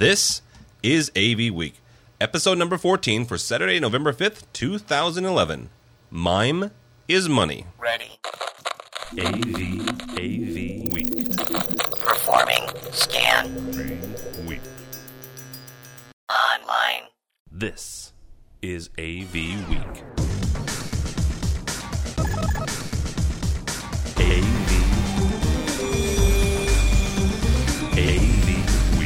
This is AV Week, episode number 14 for Saturday, November 5th, 2011. Mime is money. Ready. AV Week. Performing. Scan. Week. Online. This is AV Week. AV Week.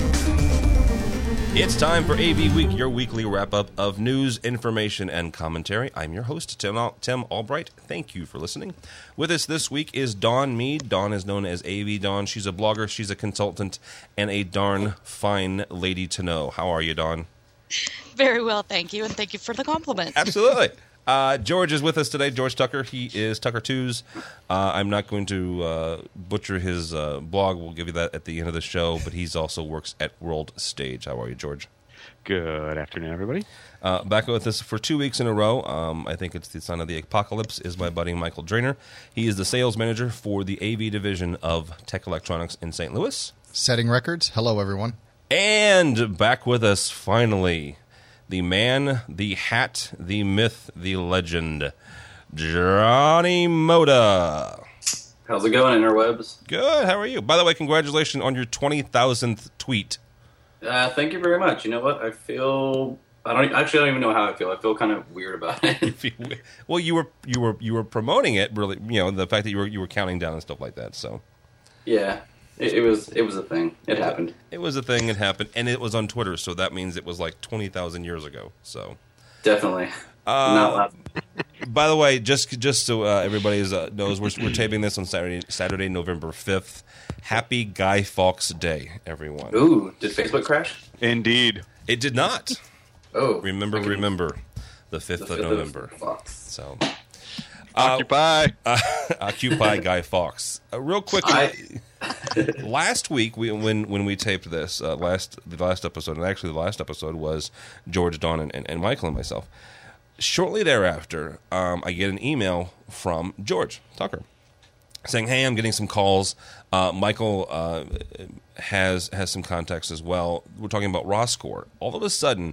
It's time for AV Week, your weekly wrap-up of news, information, and commentary. I'm your host, Tim Albright. Thank you for listening. With us this week is Dawn Mead. Dawn is known as AV Dawn. She's a blogger, she's a consultant, and a darn fine lady to know. How are you, Dawn? Very well, thank you, and thank you for the compliment. Absolutely. George is with us today. George Tucker. He is Tucker Twos. I'm not going to butcher his blog. We'll give you that at the end of the show. But he's also works at World Stage. How are you, George? Good afternoon, everybody. Back with us for 2 weeks in a row. I think it's the son of the apocalypse is my buddy Michael Drainer. He is the sales manager for the AV division of Tech Electronics in St. Louis. Setting records. Hello, everyone. And back with us, finally, the man, the hat, the myth, the legend, Johnny Moda. How's it going, interwebs? Good. How are you? By the way, congratulations on your 20,000th tweet. Thank you very much. You know what? I don't even know how I feel. I feel kind of weird about it. Well, you were promoting it, really. You know, the fact that you were counting down and stuff like that. So, yeah. It was a thing. It happened. It was a thing. It happened, and it was on Twitter, so that means it was like 20,000 years ago. So definitely not laughing. By the way, just so everybody knows, we're taping this on Saturday, November 5th. Happy Guy Fawkes Day, everyone. Ooh, did Facebook crash? Indeed, it did not. Oh, remember the 5th of November. So. Occupy Guy Fawkes. Real quickly, last week when we taped this, the last episode, and actually the last episode was George, Dawn, and Michael and myself. Shortly thereafter, I get an email from George Tucker saying, "Hey, I'm getting some calls. Michael has some contacts as well. We're talking about Roscor. All of a sudden."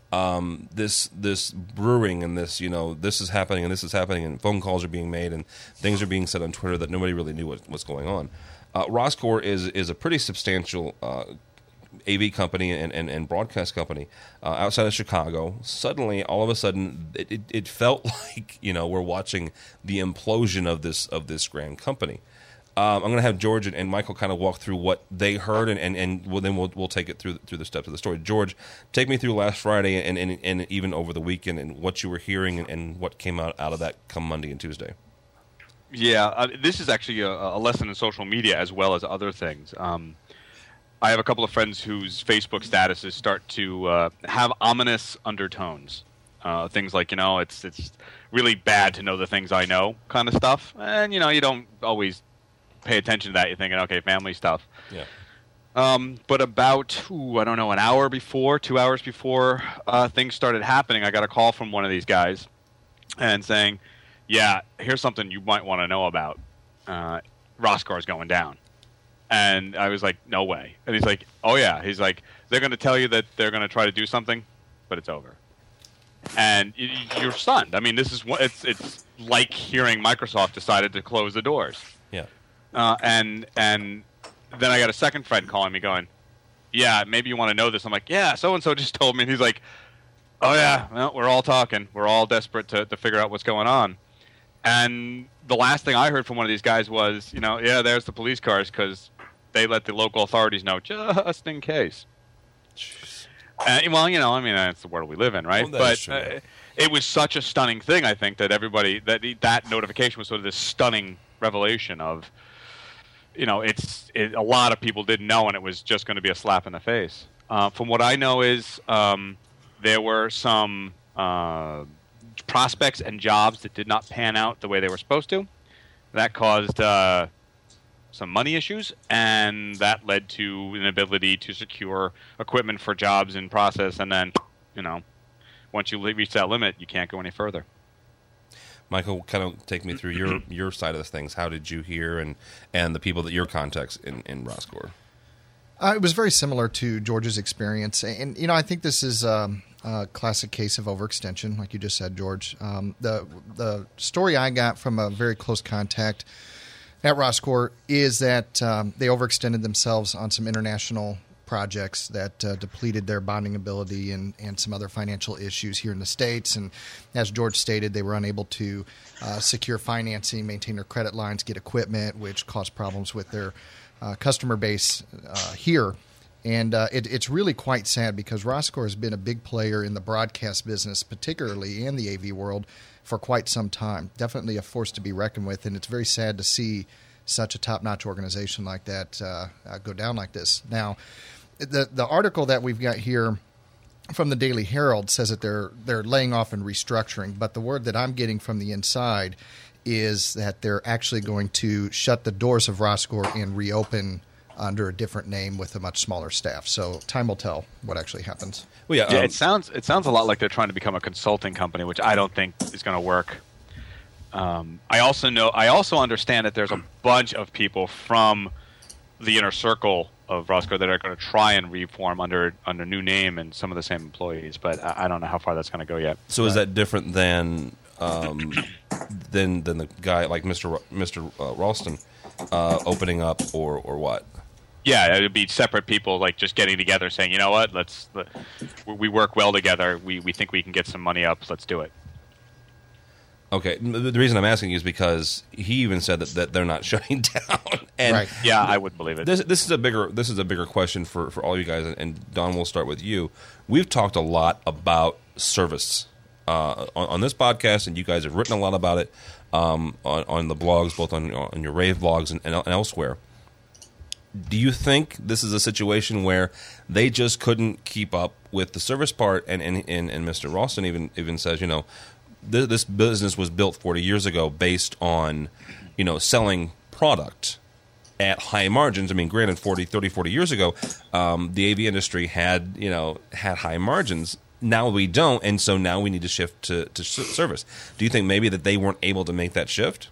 This brewing and this is happening and phone calls are being made and things are being said on Twitter that nobody really knew what's going on. Roscor is a pretty substantial AV company and broadcast company outside of Chicago. Suddenly, all of a sudden, it felt like we're watching the implosion of this grand company. I'm going to have George and Michael kind of walk through what they heard, and then we'll take it through the steps of the story. George, take me through last Friday and even over the weekend and what you were hearing and what came out of that come Monday and Tuesday. Yeah, this is actually a lesson in social media as well as other things. I have a couple of friends whose Facebook statuses start to have ominous undertones. Things like, it's really bad to know the things I know kind of stuff. And, you don't always pay attention to that. You're thinking, okay, family stuff. Yeah. But about, an hour before, 2 hours before things started happening, I got a call from one of these guys and saying, yeah, here's something you might want to know about. Roscor's going down. And I was like, no way. And he's like, oh, yeah. He's like, they're going to tell you that they're going to try to do something, but it's over. And you're stunned. I mean, this is it's like hearing Microsoft decided to close the doors. Yeah. And then I got a second friend calling me going, yeah, maybe you want to know this. I'm like, yeah, so-and-so just told me. And he's like, oh, yeah, well, we're all talking. We're all desperate to figure out what's going on. And the last thing I heard from one of these guys was, yeah, there's the police cars because they let the local authorities know just in case. Well, that's the world we live in, right? Well, but it was such a stunning thing, I think, that everybody, that notification was sort of this stunning revelation of, a lot of people didn't know, and it was just going to be a slap in the face. From what I know is there were some prospects and jobs that did not pan out the way they were supposed to. That caused some money issues, and that led to an inability to secure equipment for jobs in process, and then, once you reach that limit, you can't go any further. Michael, kind of take me through your side of the things. How did you hear and the people that your contacts in Roscor? It was very similar to George's experience. And, I think this is a classic case of overextension, like you just said, George. The story I got from a very close contact at Roscor is that they overextended themselves on some international projects that depleted their bonding ability and some other financial issues here in the States. And as George stated, they were unable to secure financing, maintain their credit lines, get equipment, which caused problems with their customer base here. And it's really quite sad because Roscor has been a big player in the broadcast business, particularly in the AV world, for quite some time. Definitely a force to be reckoned with, and it's very sad to see such a top-notch organization like that go down like this. Now, the article that we've got here from the Daily Herald says that they're laying off and restructuring, but the word that I'm getting from the inside is that they're actually going to shut the doors of Roscor and reopen under a different name with a much smaller staff. So time will tell what actually happens. Well, Yeah, it sounds a lot like they're trying to become a consulting company, which I don't think is going to work. I also understand that there's a bunch of people from the inner circle of Roscor that are going to try and reform under new name and some of the same employees, but I don't know how far that's going to go yet. So is that different than the guy like Mr. Ralston opening up or what? Yeah, it would be separate people like just getting together saying, you know what, we work well together. We think we can get some money up. Let's do it. Okay, the reason I'm asking you is because he even said that they're not shutting down. And Right. Yeah, I wouldn't believe it. This is a bigger question for all you guys. And Don, we'll start with you. We've talked a lot about service on this podcast, and you guys have written a lot about it on the blogs, both on your Rave blogs and elsewhere. Do you think this is a situation where they just couldn't keep up with the service part? And Mr. Ralston even says, this business was built 40 years ago based on, selling product at high margins. I mean, granted, 40 years ago, the AV industry had high margins. Now we don't, and so now we need to shift to service. Do you think maybe that they weren't able to make that shift?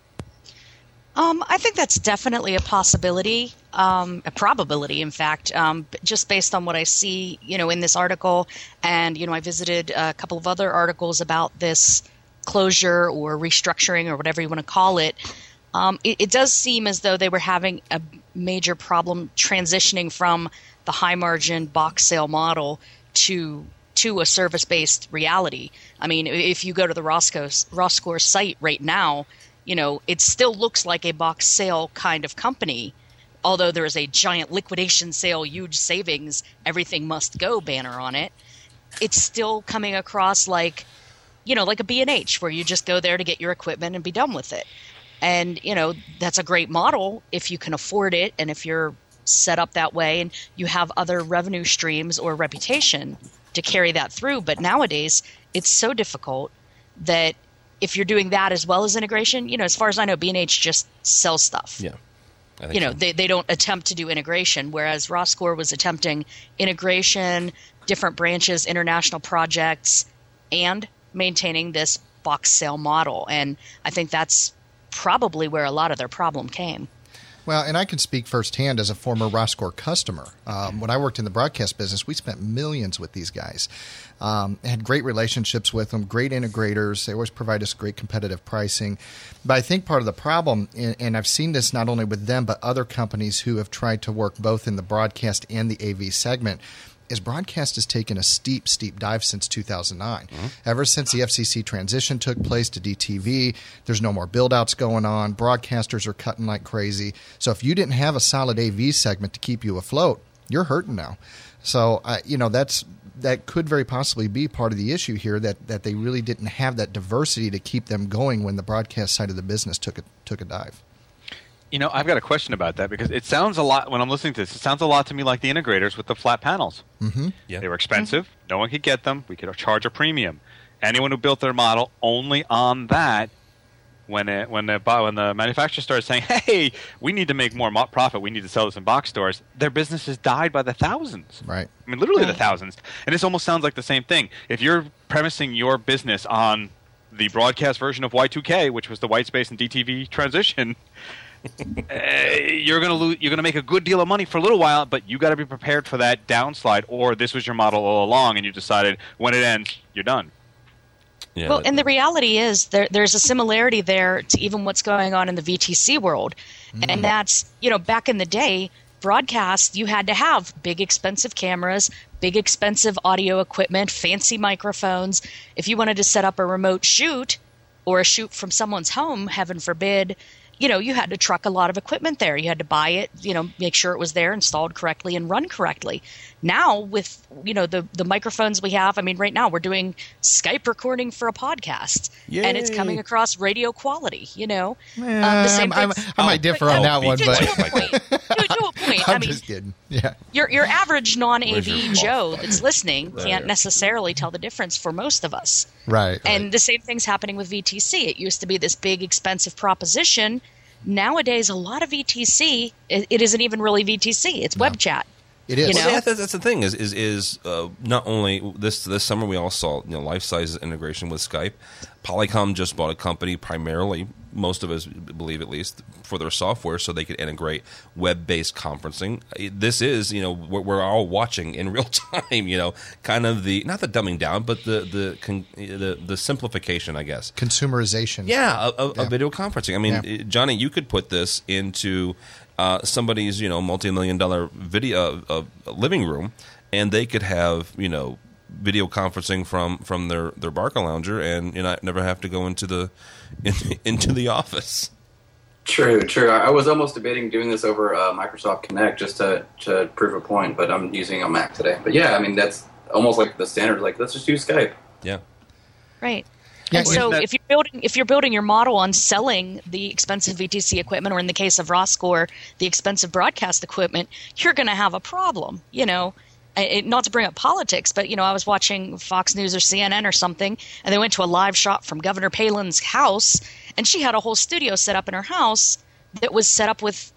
I think that's definitely a possibility, a probability, in fact, just based on what I see, in this article. And, I visited a couple of other articles about this closure or restructuring or whatever you want to call it. It does seem as though they were having a major problem transitioning from the high-margin box sale model to a service-based reality. I mean, if you go to the Roscor site right now, it still looks like a box sale kind of company, although there is a giant liquidation sale, huge savings, everything must go banner on it. It's still coming across like, like a B&H where you just go there to get your equipment and be done with it. And, that's a great model if you can afford it and if you're set up that way and you have other revenue streams or reputation to carry that through. But nowadays, it's so difficult that if you're doing that as well as integration, as far as I know, B&H just sells stuff. Yeah. I think so. They don't attempt to do integration, whereas Roscor was attempting integration, different branches, international projects, and maintaining this box sale model. And I think that's probably where a lot of their problem came. Well, and I can speak firsthand as a former Roscor customer. When I worked in the broadcast business, we spent millions with these guys. Had great relationships with them, great integrators. They always provide us great competitive pricing. But I think part of the problem, and I've seen this not only with them, but other companies who have tried to work both in the broadcast and the AV segment, is broadcast has taken a steep dive since 2009. Mm-hmm. Ever since the FCC transition took place to DTV, there's no more build-outs going on. Broadcasters are cutting like crazy. So if you didn't have a solid AV segment to keep you afloat, you're hurting now. So, that could very possibly be part of the issue here, that they really didn't have that diversity to keep them going when the broadcast side of the business took a dive. I've got a question about that because it sounds a lot, when I'm listening to this, it sounds a lot to me like the integrators with the flat panels. Mm-hmm. Yeah. They were expensive. Mm-hmm. No one could get them. We could charge a premium. Anyone who built their model only on that, when the manufacturer started saying, hey, we need to make more profit, we need to sell this in box stores, their businesses died by the thousands. Right. I mean, literally the thousands. And this almost sounds like the same thing. If you're premising your business on the broadcast version of Y2K, which was the white space and DTV transition, you're going to lose. You're going to make a good deal of money for a little while, but you got to be prepared for that downslide. Or this was your model all along, and you decided when it ends, you're done. Yeah, well, and the reality is there's a similarity there to even what's going on in the VTC world, and that's back in the day. Broadcast, you had to have big expensive cameras, big expensive audio equipment, fancy microphones. If you wanted to set up a remote shoot or a shoot from someone's home, heaven forbid, you had to truck a lot of equipment there. You had to buy it, make sure it was there, installed correctly, and run correctly. Now with, the microphones we have, right now we're doing Skype recording for a podcast. Yay. And it's coming across radio quality, the same I might differ on that one, but to a point. I'm just kidding. Yeah. Your average non-AV Joe that's listening can't necessarily tell the difference for most of us. Right. And the same thing's happening with VTC. It used to be this big, expensive proposition. Nowadays, a lot of VTC, it isn't even really VTC. It's web chat. It is. Well, that's the thing is not only this summer we all saw life-size integration with Skype. Polycom just bought a company primarily, most of us believe at least, for their software so they could integrate web-based conferencing. This is, we're all watching in real time, kind of not the dumbing down, but the simplification, I guess. Consumerization. Yeah, of video conferencing. Johnny, you could put this into somebody's, multi-million-dollar video living room, and they could have, video conferencing from their Barca lounger, and never have to go into the office. True. I was almost debating doing this over Microsoft Connect just to prove a point, but I'm using a Mac today. But yeah, that's almost like the standard. Like, let's just use Skype. Yeah. Right. Yeah, and so if you're building your model on selling the expensive VTC equipment, or in the case of Roscor, the expensive broadcast equipment, you're going to have a problem. Not to bring up politics, but I was watching Fox News or CNN or something, and they went to a live shot from Governor Palin's house, and she had a whole studio set up in her house that was set up with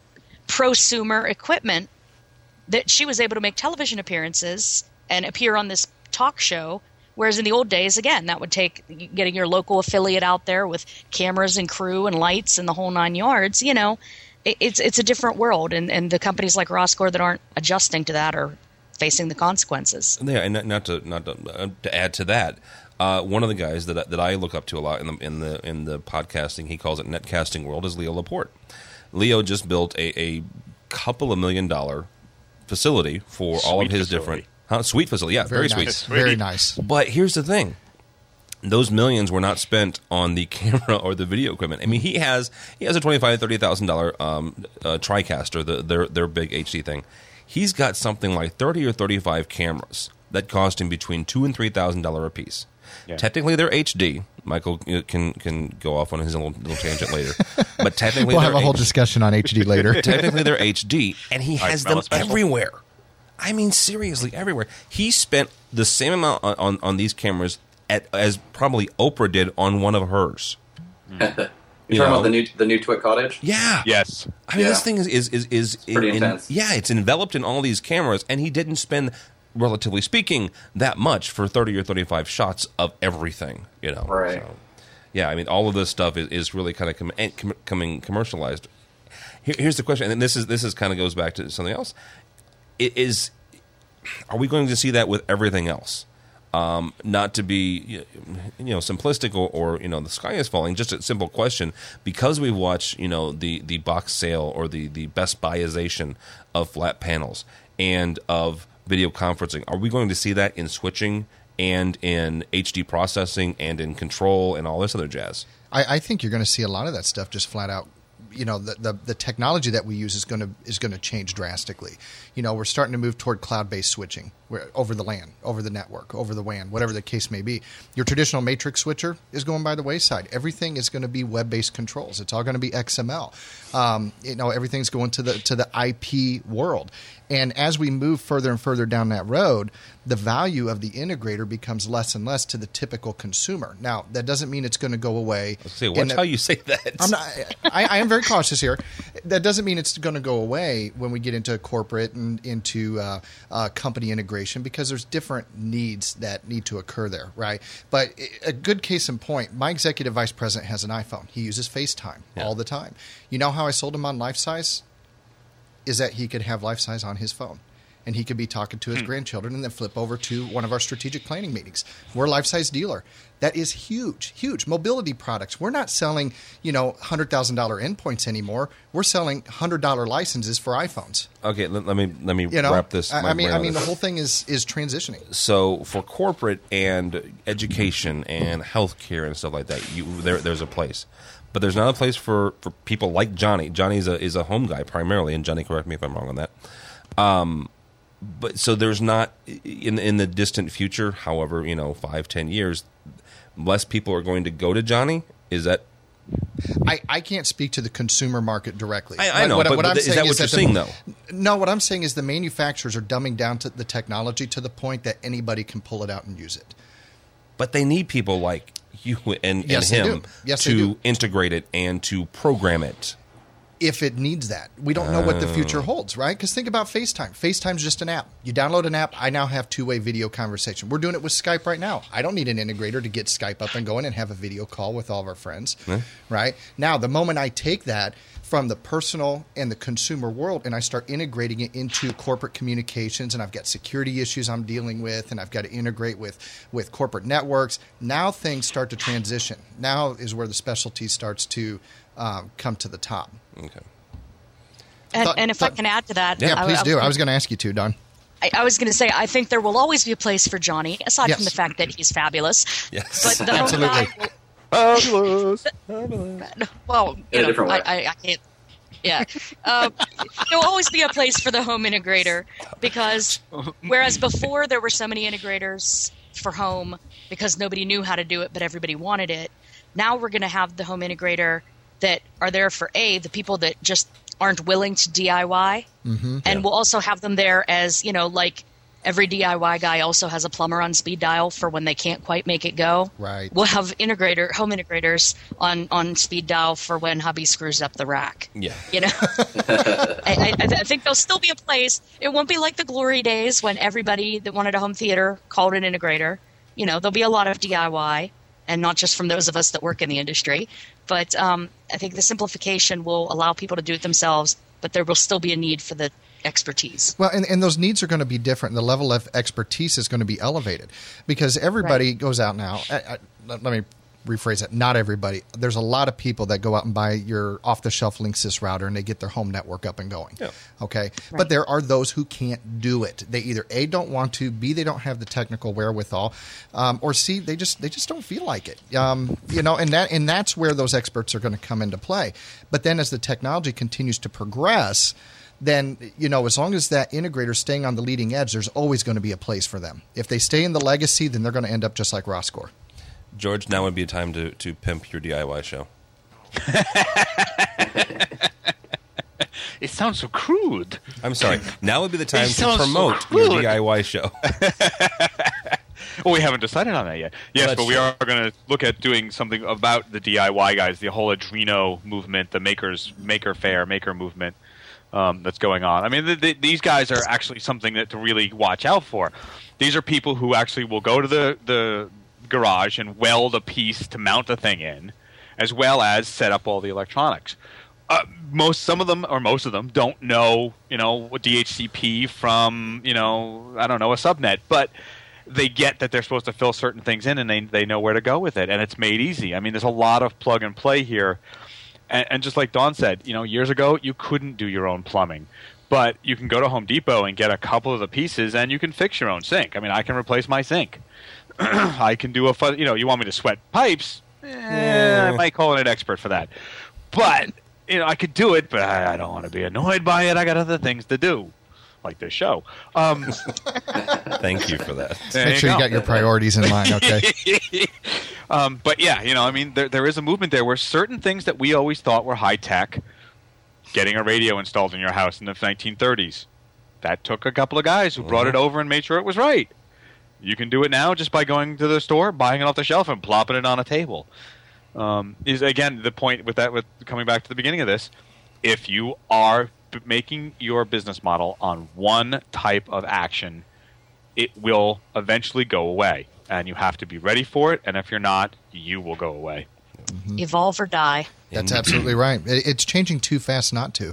prosumer equipment that she was able to make television appearances and appear on this talk show. Whereas in the old days, again, that would take getting your local affiliate out there with cameras and crew and lights and the whole 9 yards. It's a different world, and the companies like Roscor that aren't adjusting to that are facing the consequences. Yeah, and not to add to that, one of the guys that I look up to a lot in the podcasting, he calls it netcasting world, is Leo Laporte. Leo just built a couple of $1 million facility for all of his different. Sweet facility, yeah, very nice. sweet. Very nice. But here's the thing. Those millions were not spent on the camera or the video equipment. He has a $25,000, $30,000 TriCaster, their big HD thing. He's got something like 30 or 35 cameras that cost him between $2,000 and $3,000 a piece. Yeah. Technically, they're HD. Michael can go off on his little tangent later. But technically, we'll have a whole discussion on HD later. Technically, they're HD, and he has them everywhere. Seriously, everywhere. He spent the same amount on these cameras as probably Oprah did on one of hers. You're talking about the new Twit Cottage? Yeah. Yes. This thing is pretty intense. It's enveloped in all these cameras, and he didn't spend, relatively speaking, that much for 30 or 35 shots of everything. Right. So, yeah, all of this stuff is really kind of coming commercialized. Here's the question, and this is kind of goes back to something else. Are we going to see that with everything else? Not to be simplistic or the sky is falling. Just a simple question, because we watch the box sale or the Best Buyization of flat panels and of video conferencing. Are we going to see that in switching and in HD processing and in control and all this other jazz? I think you're going to see a lot of that stuff just flat out. The technology that we use is going to change drastically. We're starting to move toward cloud-based switching, over the LAN, over the network, over the WAN, whatever the case may be. Your traditional matrix switcher is going by the wayside. Everything is going to be web-based controls. It's all going to be XML. Everything's going to the IP world. And as we move further and further down that road, the value of the integrator becomes less and less to the typical consumer. Now, that doesn't mean it's going to go away. Watch how you say that. I am very cautious here. That doesn't mean it's going to go away when we get into corporate and into company integration integration because there's different needs that need to occur there, right? But a good case in point, my executive vice president has an iPhone. He uses FaceTime all the time. You know how I sold him on Life Size? Is that he could have Life Size on his phone. And he could be talking to his grandchildren and then flip over to one of our strategic planning meetings. We're a life-size dealer. That is huge, huge. Mobility products. We're not selling, $100,000 endpoints anymore. We're selling $100 licenses for iPhones. Okay, let me wrap this. I mean, the whole thing is transitioning. So for corporate and education and healthcare and stuff like that, there's a place. But there's not a place for people like Johnny. Johnny is a home guy primarily, and Johnny, correct me if I'm wrong on that. But so there's not in the distant future, however, 5-10 years, less people are going to go to Johnny. Is that? I can't speak to the consumer market directly. I know, but is that what you're saying, though? No, what I'm saying is the manufacturers are dumbing down to the technology to the point that anybody can pull it out and use it. But they need people like you and him to integrate it and to program it. If it needs that. We don't know what the future holds, right? Because think about FaceTime. FaceTime's just an app. You download an app, I now have two-way video conversation. We're doing it with Skype right now. I don't need an integrator to get Skype up and going and have a video call with all of our friends, right? Now, the moment I take that from the personal and the consumer world and I start integrating it into corporate communications, and I've got security issues I'm dealing with, and I've got to integrate with corporate networks, now things start to transition. Now is where the specialty starts to come to the top. Okay. And if I can add to that. Yeah, please do. I was going to ask you to, Don. I was going to say, I think there will always be a place for Johnny, aside from the fact that he's fabulous. Yes. But the Absolutely. Fabulous. Well, In a different way. I can't. Yeah. There will always be a place for the home integrator because whereas before there were so many integrators for home because nobody knew how to do it, but everybody wanted it, now we're going to have the home integrator that are there for the people that just aren't willing to DIY. And we'll also have them there as, like every DIY guy also has a plumber on speed dial for when they can't quite make it go. Right. We'll have home integrators on speed dial for when hubby screws up the rack. Yeah. I think there'll still be a place. It won't be like the glory days when everybody that wanted a home theater called an integrator. There'll be a lot of DIY, and not just from those of us that work in the industry. But I think the simplification will allow people to do it themselves, but there will still be a need for the expertise. Well, and those needs are going to be different. The level of expertise is going to be elevated because everybody goes out now. Let me rephrase it. Not everybody. There's a lot of people that go out and buy your off-the-shelf Linksys router and they get their home network up and going. Yeah. Okay? Right. But there are those who can't do it. They either A, don't want to, B, they don't have the technical wherewithal, or C, they just don't feel like it. And that's where those experts are going to come into play. But then as the technology continues to progress, then, as long as that integrator is staying on the leading edge, there's always going to be a place for them. If they stay in the legacy, then they're going to end up just like Roscor. George, now would be a time to pimp your DIY show. It sounds so crude. I'm sorry. Now would be the time to promote your DIY show. Well, we haven't decided on that yet. Yes, but we are going to look at doing something about the DIY guys, the whole Adreno movement, the maker movement that's going on. I mean, these guys are actually something to really watch out for. These are people who actually will go to the garage and weld a piece to mount a thing in, as well as set up all the electronics. Most of them don't know, DHCP from, a subnet, but they get that they're supposed to fill certain things in, and they know where to go with it, and it's made easy. I mean, there's a lot of plug and play here, and just like Don said, years ago you couldn't do your own plumbing, but you can go to Home Depot and get a couple of the pieces, and you can fix your own sink. I mean, I can replace my sink. I can do you want me to sweat pipes? I might call in an expert for that. But, I could do it, but I don't want to be annoyed by it. I got other things to do, like this show. Thank you for that. Make sure you got your priorities in mind, okay? But yeah, there is a movement there where certain things that we always thought were high-tech, getting a radio installed in your house in the 1930s, that took a couple of guys who brought it over and made sure it was right. You can do it now just by going to the store, buying it off the shelf, and plopping it on a table. Is again the point with coming back to the beginning of this. If you are making your business model on one type of action, it will eventually go away. And you have to be ready for it. And if you're not, you will go away. Mm-hmm. Evolve or die. That's absolutely right. It's changing too fast not to.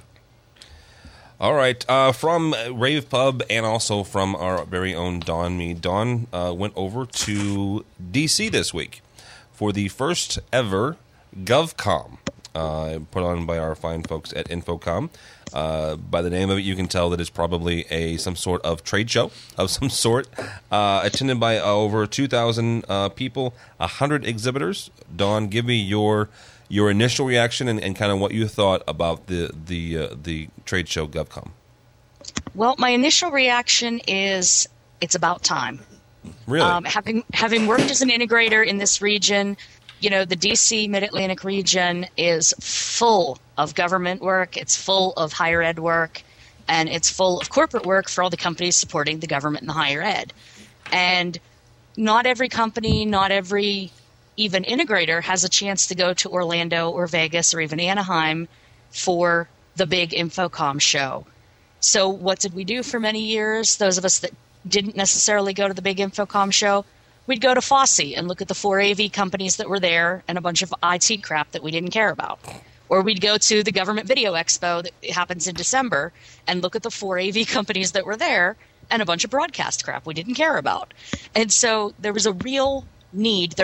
All right. From Rave Pub and also from our very own Don Mead. Don went over to D.C. this week for the first ever GovCom, put on by our fine folks at Infocom. By the name of it, you can tell that it's probably some sort of trade show of some sort, attended by over 2,000 people, 100 exhibitors. Don, give me your initial reaction and kind of what you thought about the trade show GovCom. Well, my initial reaction is it's about time. Really? Having worked as an integrator in this region, the DC Mid-Atlantic region is full of government work, it's full of higher ed work, and it's full of corporate work for all the companies supporting the government and the higher ed. And not every company, not every even integrator has a chance to go to Orlando or Vegas or even Anaheim for the big Infocom show. So what did we do for many years? Those of us that didn't necessarily go to the big Infocom show, we'd go to FOSSI and look at the 4 AV companies that were there and a bunch of IT crap that we didn't care about. Or we'd go to the Government Video Expo that happens in December and look at the 4 AV companies that were there and a bunch of broadcast crap we didn't care about. And so there is a real need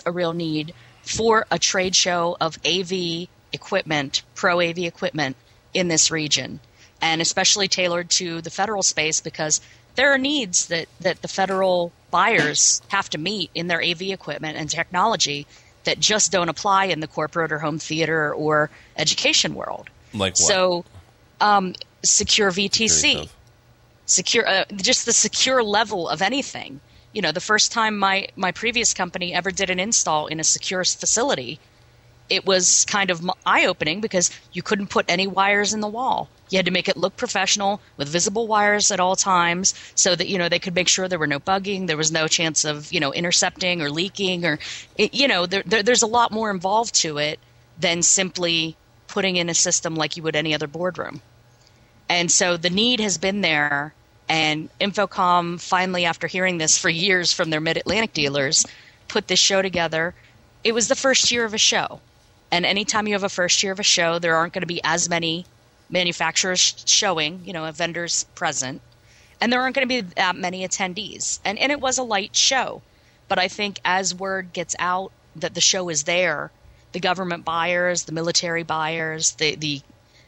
for a trade show of AV equipment, pro AV equipment in this region, and especially tailored to the federal space because there are needs that the federal buyers have to meet in their AV equipment and technology that just don't apply in the corporate or home theater or education world. Like what? So, secure VTC, just the secure level of anything. The first time my previous company ever did an install in a secure facility, it was kind of eye-opening because you couldn't put any wires in the wall. You had to make it look professional with visible wires at all times so that, they could make sure there were no bugging, there was no chance of, intercepting or leaking or, there's a lot more involved to it than simply putting in a system like you would any other boardroom. And so the need has been there. And Infocom finally, after hearing this for years from their Mid-Atlantic dealers, put this show together. It was the first year of a show. And anytime you have a first year of a show, there aren't going to be as many manufacturers showing, vendors present. And there aren't going to be that many attendees. And it was a light show. But I think as word gets out that the show is there, the government buyers, the military buyers, the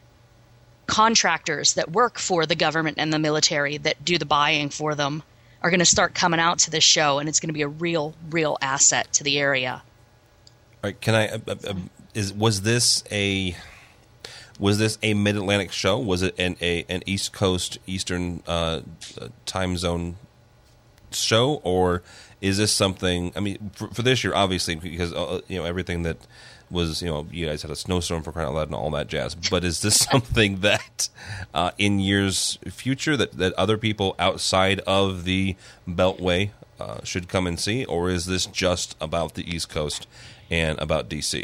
contractors that work for the government and the military that do the buying for them are going to start coming out to this show, and it's going to be a real asset to the area. All right, can I? Was this a Mid-Atlantic show? Was it an East Coast Eastern time zone show, or is this something? I mean, for this year, obviously, because everything that was, you guys had a snowstorm for crying out loud and all that jazz. But is this something that in years future that other people outside of the Beltway should come and see, or is this just about the East Coast and about DC?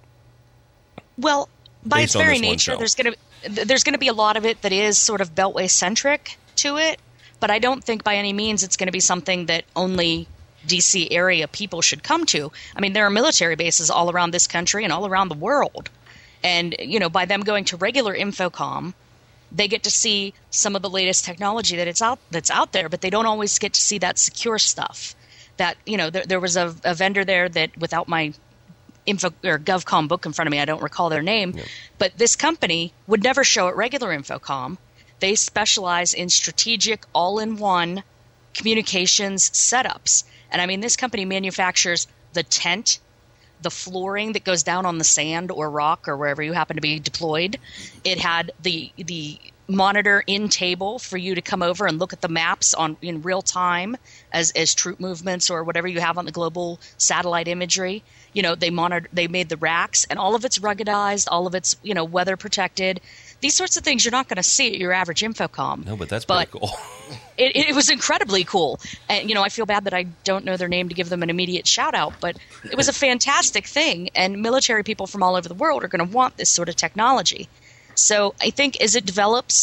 Well, by its very nature, there's going to be a lot of it that is sort of Beltway centric to it, but I don't think by any means it's going to be something that only DC area people should come to. I mean, there are military bases all around this country and all around the world. And, by them going to regular Infocom, they get to see some of the latest technology that's out there, but they don't always get to see that secure stuff. That, there was a vendor there that, without my Info or GovCom book in front of me, I don't recall their name, but this company would never show at regular Infocom. They specialize in strategic all-in-one communications setups. And I mean, this company manufactures the tent, the flooring that goes down on the sand or rock or wherever you happen to be deployed. It had the monitor in table for you to come over and look at the maps in real time as troop movements or whatever you have on the global satellite imagery. They made the racks, and all of it's ruggedized, all of it's weather protected. These sorts of things you're not going to see at your average Infocom. No, but that's pretty cool. It was incredibly cool. And, I feel bad that I don't know their name to give them an immediate shout out, but it was a fantastic thing. And military people from all over the world are going to want this sort of technology. So I think as it develops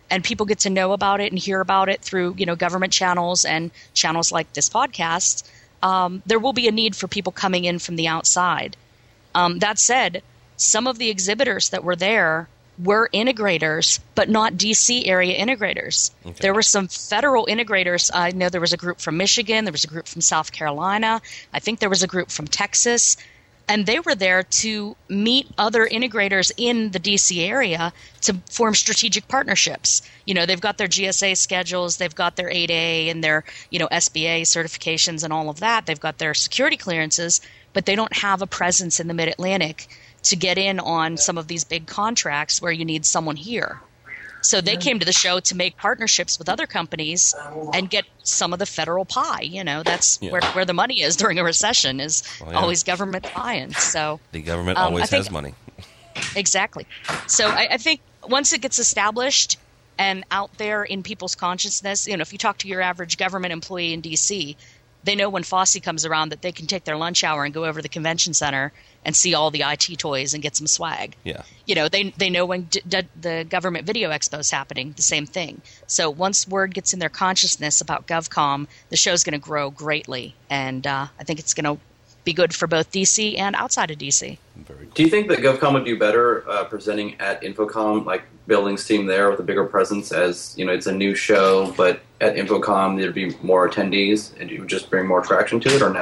and people get to know about it and hear about it through, government channels and channels like this podcast, there will be a need for people coming in from the outside. That said, some of the exhibitors that were there were integrators, but not DC area integrators. Okay. There were some federal integrators. I know there was a group from Michigan. There was a group from South Carolina. I think there was a group from Texas. And they were there to meet other integrators in the DC area to form strategic partnerships. They've got their GSA schedules, they've got their 8A and their, SBA certifications and all of that. They've got their security clearances, but they don't have a presence in the Mid-Atlantic to get in on some of these big contracts where you need someone here. So they came to the show to make partnerships with other companies and get some of the federal pie. That's where the money is during a recession is always government buy-in. So the government always has money. Exactly. So I think once it gets established and out there in people's consciousness, if you talk to your average government employee in D.C., they know when FOSSI comes around that they can take their lunch hour and go over to the convention center and see all the IT toys and get some swag. Yeah. They know when the government video expo is happening, the same thing. So once word gets in their consciousness about GovCom, the show's going to grow greatly. And I think it's going to be good for both DC and outside of DC. Very cool. Do you think that GovCom would do better presenting at Infocom, like building steam there with a bigger presence as, it's a new show, but at Infocom there'd be more attendees and it would just bring more traction to it, or no?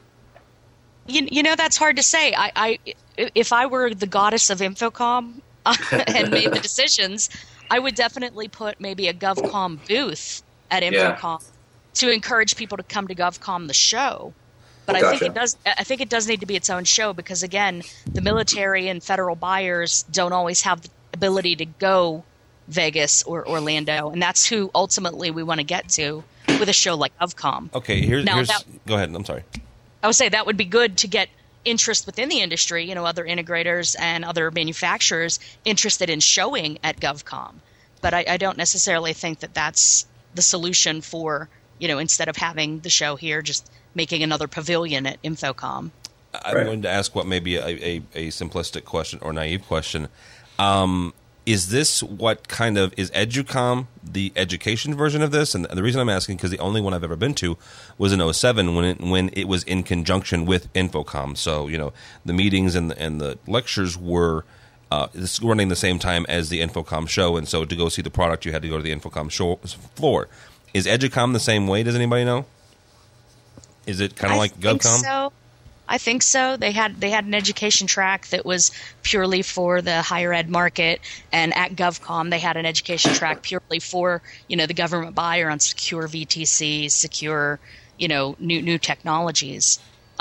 That's hard to say. If I were the goddess of Infocom and made the decisions, I would definitely put maybe a GovCom booth at Infocom to encourage people to come to GovCom the show. But I think it does need to be its own show because, again, the military and federal buyers don't always have the ability to go Vegas or Orlando, and that's who ultimately we want to get to with a show like GovCom. Okay, here's go ahead. I'm sorry. I would say that would be good to get interest within the industry, other integrators and other manufacturers interested in showing at GovCom. But I don't necessarily think that that's the solution for, instead of having the show here, just making another pavilion at Infocom. I'm going to ask what may be a simplistic question or naive question. Is this what kind of is EduCom the education version of this? And the reason I'm asking because the only one I've ever been to was in 2007 when it was in conjunction with Infocom. So the meetings and the lectures were running the same time as the Infocom show, and so to go see the product, you had to go to the Infocom show floor. Is EduCom the same way? Does anybody know? Is it kind of like GovCom? I think so. They had an education track that was purely for the higher ed market, and at GovCom they had an education track purely for the government buyer on secure VTC, secure new technologies.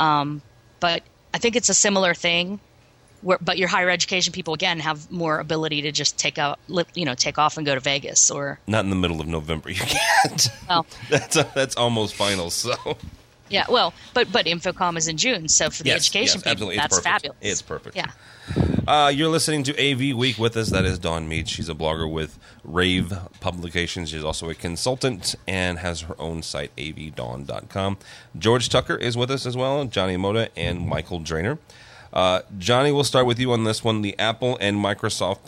But I think it's a similar thing. But your higher education people again have more ability to just take off and go to Vegas or not in the middle of November. You can't. Well, that's almost finals. So. Yeah, well, but Infocom is in June, so for the education people, that's fabulous. It's perfect. Yeah. You're listening to AV Week with us. That is Dawn Mead. She's a blogger with Rave Publications. She's also a consultant and has her own site, avdawn.com. George Tucker is with us as well, Johnny Moda, and Michael Drainer. Johnny, we'll start with you on this one. The Apple and Microsoft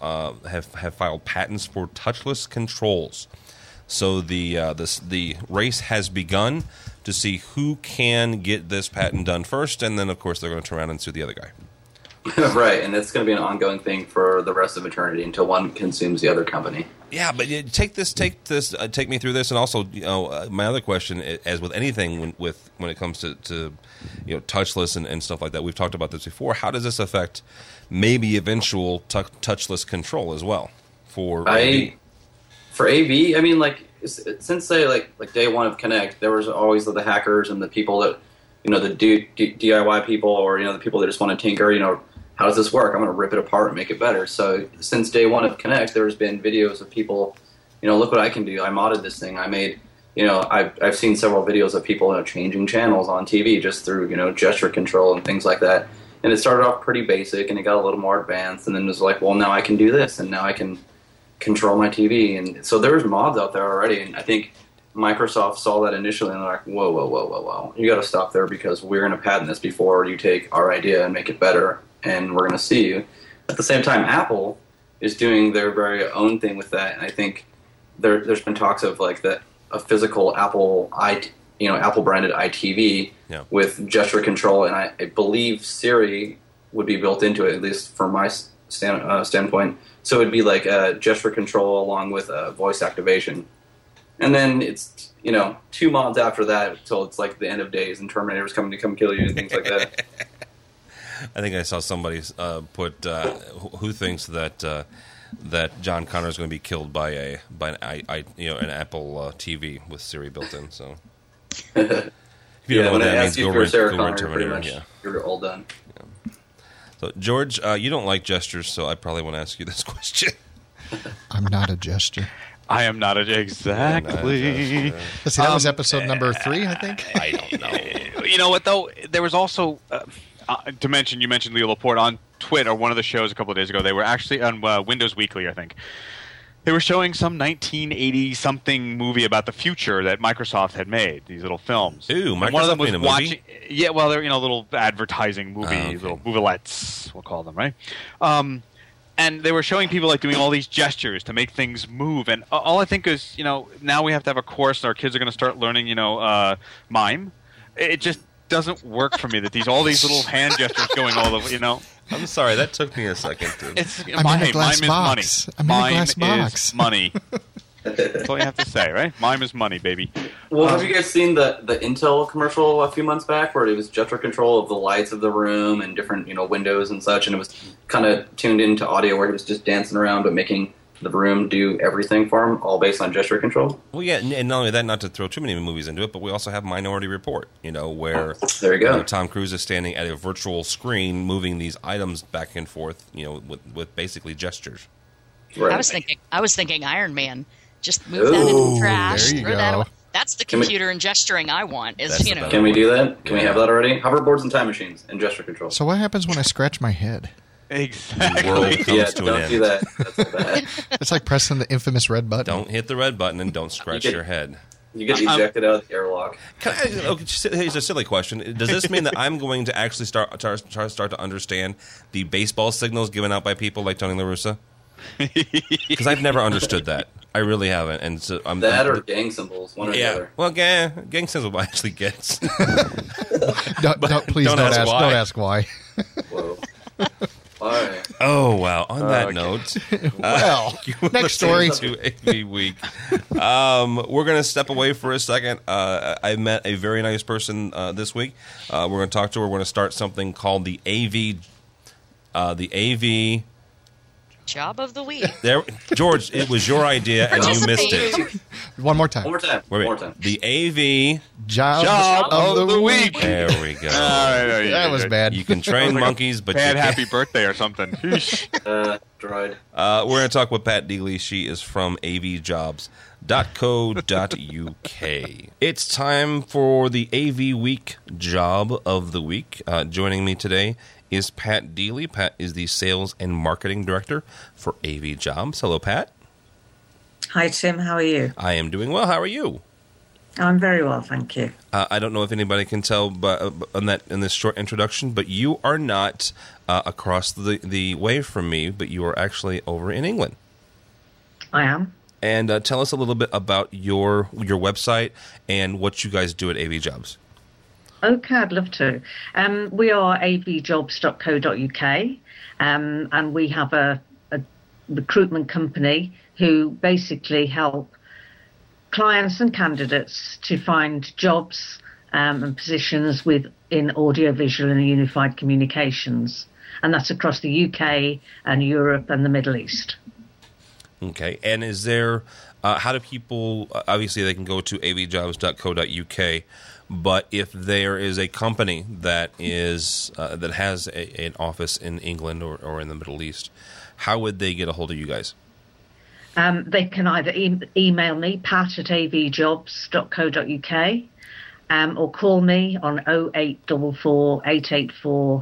have filed patents for touchless controls. So the race has begun to see who can get this patent done first, and then, of course, they're going to turn around and sue the other guy. Right, and it's going to be an ongoing thing for the rest of eternity until one consumes the other company. Yeah, but take me through this, and also, my other question, as with anything when it comes to touchless and stuff like that, we've talked about this before. How does this affect maybe eventual touchless control as well for AV? For AV, I mean, since say like day one of Connect, there was always the hackers and the people that the DIY people or the people that just want to tinker. How does this work? I'm going to rip it apart and make it better. So since day one of Connect, there's been videos of people. Look what I can do. I modded this thing. I made. I've seen several videos of people changing channels on TV just through gesture control and things like that. And it started off pretty basic, and it got a little more advanced. And then it was like, well, now I can do this, and now I can control my TV. And so there's mods out there already, and I think Microsoft saw that initially and they're like, whoa, you got to stop there because we're going to patent this before you take our idea and make it better, and we're going to see you. At the same time, Apple is doing their very own thing with that, and I think there's been talks of like a physical Apple branded iTV with gesture control, and I believe Siri would be built into it, at least from my standpoint. So it'd be like a gesture control along with voice activation, and then it's 2 months after that until it's like the end of days and Terminator's coming to come kill you and things like that. I think I saw somebody put who thinks that John Connor is going to be killed by an Apple TV with Siri built in. So if you don't know what that means, go rent Terminator. Yeah, you're all done. Yeah. So George, you don't like gestures, so I probably want to ask you this question. I'm not a gesture. I am not exactly. Let's see, that was episode number 3, I think. I don't know. You know what, though? There was also, you mentioned Leo Laporte on Twitter, one of the shows a couple of days ago. They were actually on Windows Weekly, I think. They were showing some 1980-something movie about the future that Microsoft had made, these little films. Ooh, Microsoft one of them was made a watching, movie? Yeah, well, they're little advertising movie, little movielettes, we'll call them, right? And they were showing people like doing all these gestures to make things move. And all I think is, now we have to have a course and our kids are going to start learning, mime. It just doesn't work for me that all these little hand gestures going all over, I'm sorry, that took me a second. I'm in a glass box. Mime is money. That's all you have to say, right? Mime is money, baby. Well, have you guys seen the Intel commercial a few months back where it was gesture control of the lights of the room and different windows and such, and it was kind of tuned into audio where he was just dancing around but making the room do everything for him, all based on gesture control? Well, yeah, and not only that, not to throw too many movies into it, but we also have Minority Report, where there you go. Tom Cruise is standing at a virtual screen moving these items back and forth, with basically gestures. Right. I was thinking Iron Man. Just move that in the trash. There you Throw go. that away. That's the computer and gesturing I want. Can we do that? Can we have that already? Hoverboards and time machines and gesture control. So what happens when I scratch my head? Exactly. The world comes to an don't end. do that. That's so bad. It's like pressing the infamous red button. Don't hit the red button and don't scratch your head. You get ejected out of the airlock. Here's a silly question. Does this mean that I'm going to actually start to understand the baseball signals given out by people like Tony La Russa? Because I've never understood that. I really haven't. And so or gang symbols, one or the other. Well, gang symbols actually gets. Please don't ask why. Whoa. Why? Oh, wow. On that note, Well, next story. To AV Week. We're going to step away for a second. I met a very nice person this week. We're going to talk to her. We're going to start something called the AV Job of the week. There, George, it was your idea and you missed it. One more time. One more time. Wait. One more time. The AV Job of the week. There we go. That was bad. You can train monkeys, but bad you can't. happy birthday or something. Droid. We're going to talk with Pat Deely. She is from avjobs.co.uk. It's time for the AV Week Job of the Week. Joining me today is Pat Deely. Pat is the Sales and Marketing Director for AV Jobs. Hello, Pat. Hi, Tim. How are you? I am doing well. How are you? I'm very well, thank you. I don't know if anybody can tell in this short introduction, but you are not across the way from me, but you are actually over in England. I am. And tell us a little bit about your website and what you guys do at AV Jobs. Okay, I'd love to. We are avjobs.co.uk, and we have a recruitment company who basically help clients and candidates to find jobs and positions in audiovisual and unified communications. And that's across the UK and Europe and the Middle East. Okay. And is there, how do people, obviously they can go to avjobs.co.uk, but if there is a company that is that has an office in England or in the Middle East, how would they get a hold of you guys? They can either email me, pat@avjobs.co.uk, or call me on 0844 884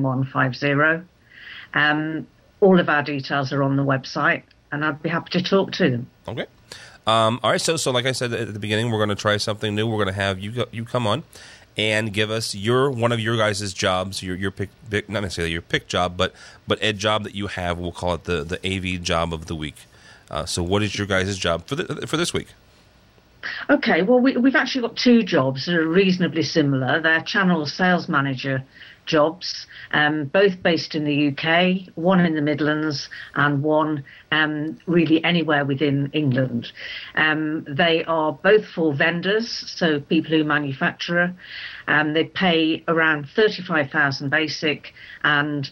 9150. All of our details are on the website, and I'd be happy to talk to them. Okay. All right. So like I said at the beginning, we're going to try something new. We're going to have you come on and give us one of your guys' jobs, your pick, not necessarily your pick job, but a job that you have. We'll call it the AV job of the week. So what is your guys' job for this week? Okay, well, we've actually got two jobs that are reasonably similar. They're channel sales manager jobs, both based in the UK, one in the Midlands and one really anywhere within England. They are both for vendors, so people who manufacture. They pay around 35,000 basic and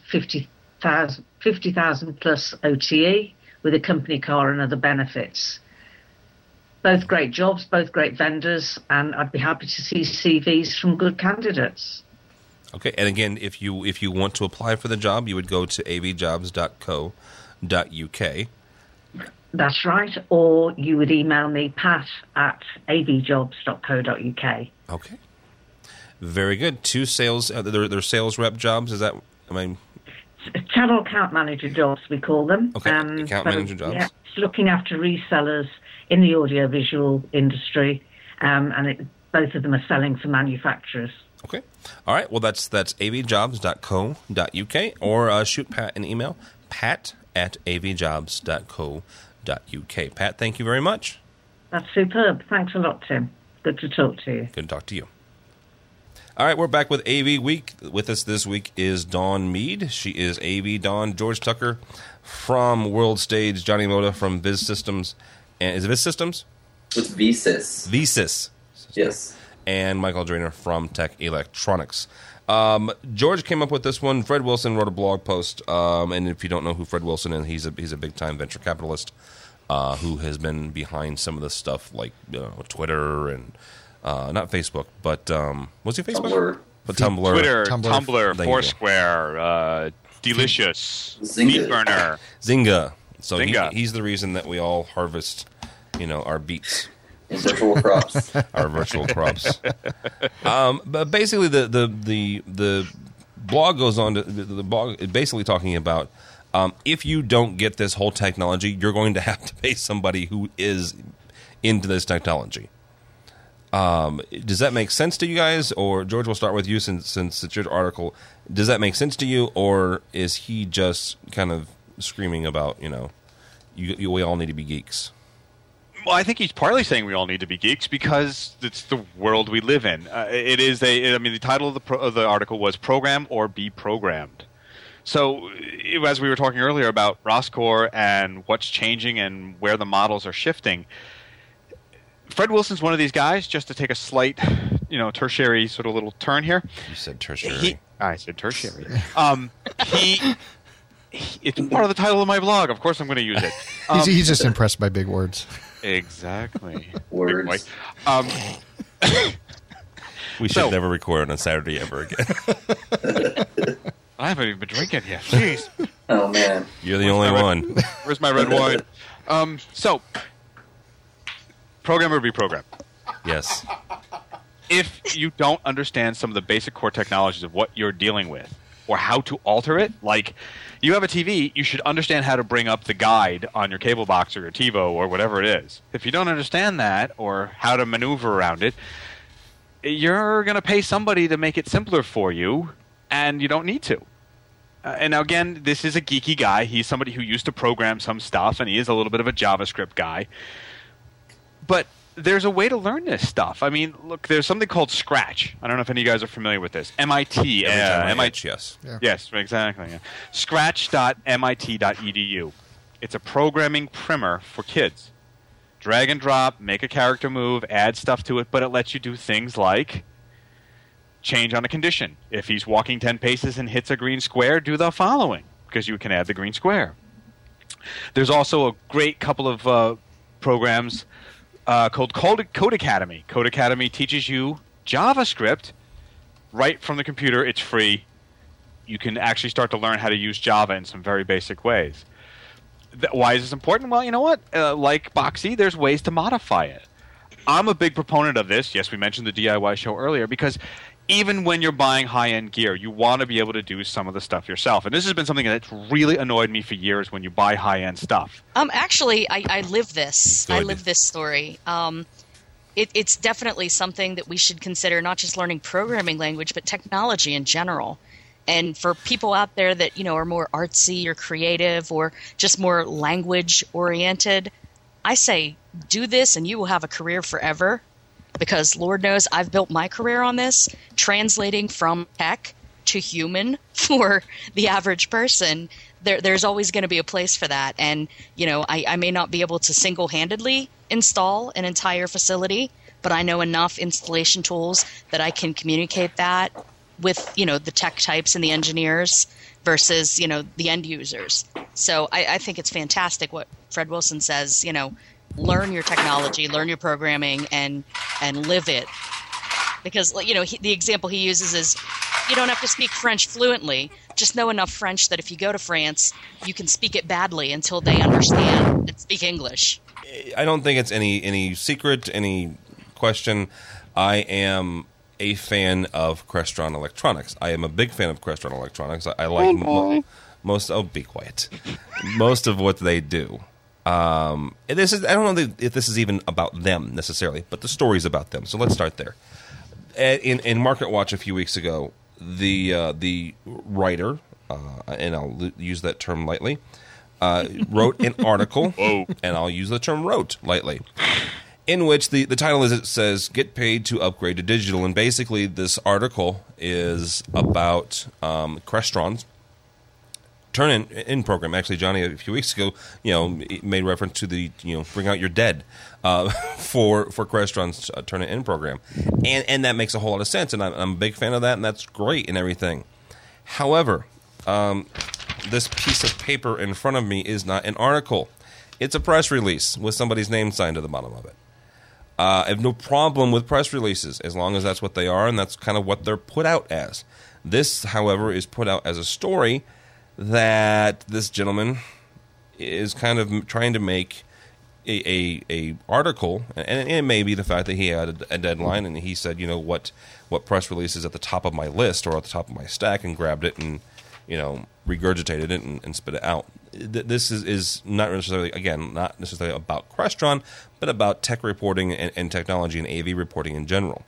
50,000 plus OTE with a company car and other benefits. Both great jobs, both great vendors, and I'd be happy to see CVs from good candidates. Okay, and again, if you want to apply for the job, you would go to avjobs.co.uk. That's right, or you would email me, pat@avjobs.co.uk. Okay, very good. Two sales, they're sales rep jobs. Is that? Channel account manager jobs, we call them. Okay, account manager jobs. Yeah, it's looking after resellers in the audiovisual industry, and both of them are selling for manufacturers. Okay. All right. Well, that's avjobs.co.uk, or shoot Pat an email, pat@avjobs.co.uk. Pat, thank you very much. That's superb. Thanks a lot, Tim. Good to talk to you. Good to talk to you. All right, we're back with AV Week. With us this week is Dawn Mead. She is AV Dawn. George Tucker from World Stage. Johnny Moda from Viz Systems. And is it Viz Systems? It's VSys. VSys. Yes. And Michael Drainer from Tech Electronics. George came up with this one. Fred Wilson wrote a blog post, and if you don't know who Fred Wilson is, he's a big-time venture capitalist who has been behind some of this stuff like Twitter and not Facebook, but was he Facebook? Tumblr. But Tumblr. Twitter, Tumblr, Foursquare, Delicious, Meatburner. Zynga. So Zynga. He's the reason that we all harvest, our beets. In virtual crops. Our virtual crops. But basically, the blog goes on to the blog is basically talking about if you don't get this whole technology, you're going to have to pay somebody who is into this technology. Does that make sense to you guys? Or George, we'll start with you since it's your article. Does that make sense to you, or is he just kind of screaming about we all need to be geeks? Well, I think he's partly saying we all need to be geeks because it's the world we live in. The title of the article was "Program or Be Programmed." So, as we were talking earlier about Roscore and what's changing and where the models are shifting, Fred Wilson's one of these guys. Just to take a slight, tertiary sort of little turn here. You said tertiary. I said tertiary. It's part of the title of my blog. Of course, I'm going to use it. He's just impressed by big words. Exactly. Words. We should never record on a Saturday ever again. I haven't even been drinking yet. Jeez. Oh, man. You're the only one. Where's my red wine? So, program or be programmed. Yes. If you don't understand some of the basic core technologies of what you're dealing with or how to alter it, like you have a TV, you should understand how to bring up the guide on your cable box or your TiVo or whatever it is. If you don't understand that or how to maneuver around it, you're going to pay somebody to make it simpler for you, and you don't need to. And now, again, this is a geeky guy. He's somebody who used to program some stuff, and he is a little bit of a JavaScript guy. But there's a way to learn this stuff. I mean, look, there's something called Scratch. I don't know if any of you guys are familiar with this. MIT. MIT, yes. Yeah. Yes, exactly. Yeah. Scratch.mit.edu. It's a programming primer for kids. Drag and drop, make a character move, add stuff to it, but it lets you do things like change on a condition. If he's walking 10 paces and hits a green square, do the following, because you can add the green square. There's also a great couple of programs called Code Academy. Code Academy teaches you JavaScript right from the computer. It's free. You can actually start to learn how to use Java in some very basic ways. Why is this important? Well, you know what? Like Boxy, there's ways to modify it. I'm a big proponent of this. Yes, we mentioned the DIY show earlier, because even when you're buying high-end gear, you want to be able to do some of the stuff yourself. And this has been something that's really annoyed me for years when you buy high-end stuff. Actually, I live this. Good. I live this story. it's definitely something that we should consider, not just learning programming language, but technology in general. And for people out there that, are more artsy or creative or just more language oriented, I say do this and you will have a career forever, because Lord knows I've built my career on this, translating from tech to human for the average person. There's always going to be a place for that. And, I may not be able to single-handedly install an entire facility, but I know enough installation tools that I can communicate that with, the tech types and the engineers versus, the end users. So I think it's fantastic what Fred Wilson says, learn your technology, learn your programming, and live it. Because, the example he uses is you don't have to speak French fluently. Just know enough French that if you go to France, you can speak it badly until they understand and speak English. I don't think it's any secret, any question. I am a fan of Crestron Electronics. I am a big fan of Crestron Electronics. I like most. Oh, be quiet. Most of what they do. I don't know if this is even about them necessarily, but the story's about them. So let's start there. In Market Watch a few weeks ago, the writer, and I'll use that term lightly, wrote an article, and I'll use the term wrote lightly, in which the title is, it says, "Get Paid to Upgrade to Digital." And basically this article is about Crestron's turn-in program. Actually, Johnny, a few weeks ago, made reference to the, bring out your dead for Crestron's turn-in program. And that makes a whole lot of sense, and I'm a big fan of that, and that's great and everything. However, this piece of paper in front of me is not an article. It's a press release with somebody's name signed to the bottom of it. I have no problem with press releases as long as that's what they are, and that's kind of what they're put out as. This, however, is put out as a story that this gentleman is kind of trying to make a article, and it may be the fact that he had a deadline, and he said, what press release is at the top of my list or at the top of my stack, and grabbed it and regurgitated it and spit it out. This is not necessarily about Crestron, but about tech reporting and technology and AV reporting in general.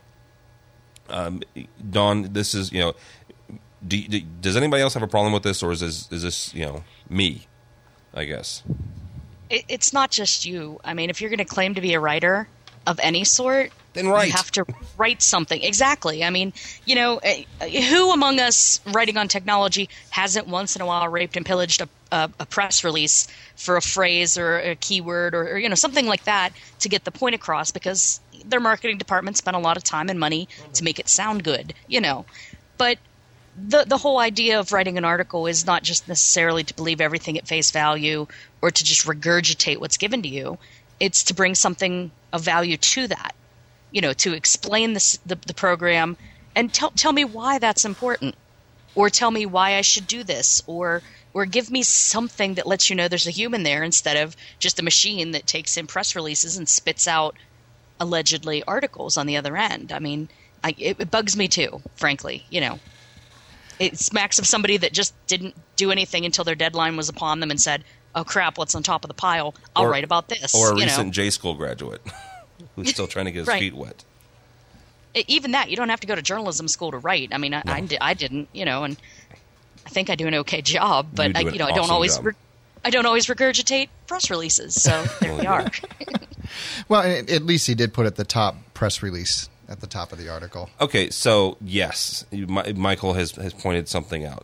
Dawn, this is does anybody else have a problem with this, or is this me? I guess it's not just you. I mean, if you're going to claim to be a writer of any sort, then write. You have to write something. Exactly. I mean, who among us writing on technology hasn't once in a while raped and pillaged a press release for a phrase or a keyword or something like that to get the point across, because their marketing department spent a lot of time and money to make it sound good, But the whole idea of writing an article is not just necessarily to believe everything at face value or to just regurgitate what's given to you. It's to bring something of value to that, to explain the program and tell me why that's important, or tell me why I should do this, or give me something that lets you know there's a human there instead of just a machine that takes in press releases and spits out allegedly articles on the other end. I mean, it bugs me too, frankly, It smacks of somebody that just didn't do anything until their deadline was upon them and said, "Oh crap, what's on top of the pile? I'll write about this." Or a recent J school graduate who's still trying to get his feet wet. Even that, you don't have to go to journalism school to write. I mean, I didn't, and I think I do an okay job, but I don't always regurgitate press releases. So there we are. Well, at least he did put at the top press release at the top of the article. Okay, so yes, Michael has pointed something out.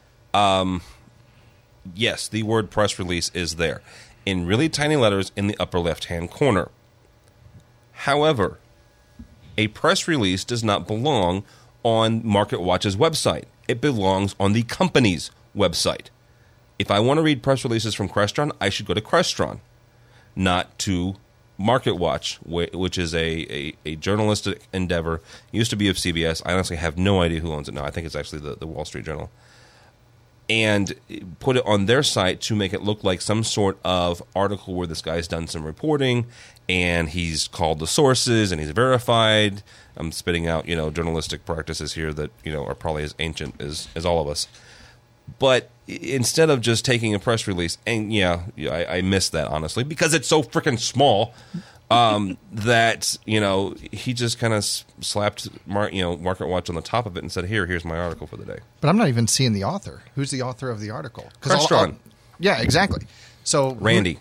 Yes, the word press release is there in really tiny letters in the upper left-hand corner. However, a press release does not belong on MarketWatch's website. It belongs on the company's website. If I want to read press releases from Crestron, I should go to Crestron, not to MarketWatch, which is a journalistic endeavor. It used to be of CBS. I honestly have no idea who owns it now. I think it's actually the Wall Street Journal. And put it on their site to make it look like some sort of article where this guy's done some reporting and he's called the sources and he's verified. I'm spitting out, journalistic practices here that, are probably as ancient as all of us. But instead of just taking a press release, and I miss that, honestly, because it's so freaking small. that he just kind of slapped Market Watch on the top of it and said, here's my article for the day. But I'm not even seeing the author. Who's the author of the article? Crestron. Yeah, exactly. So Randy.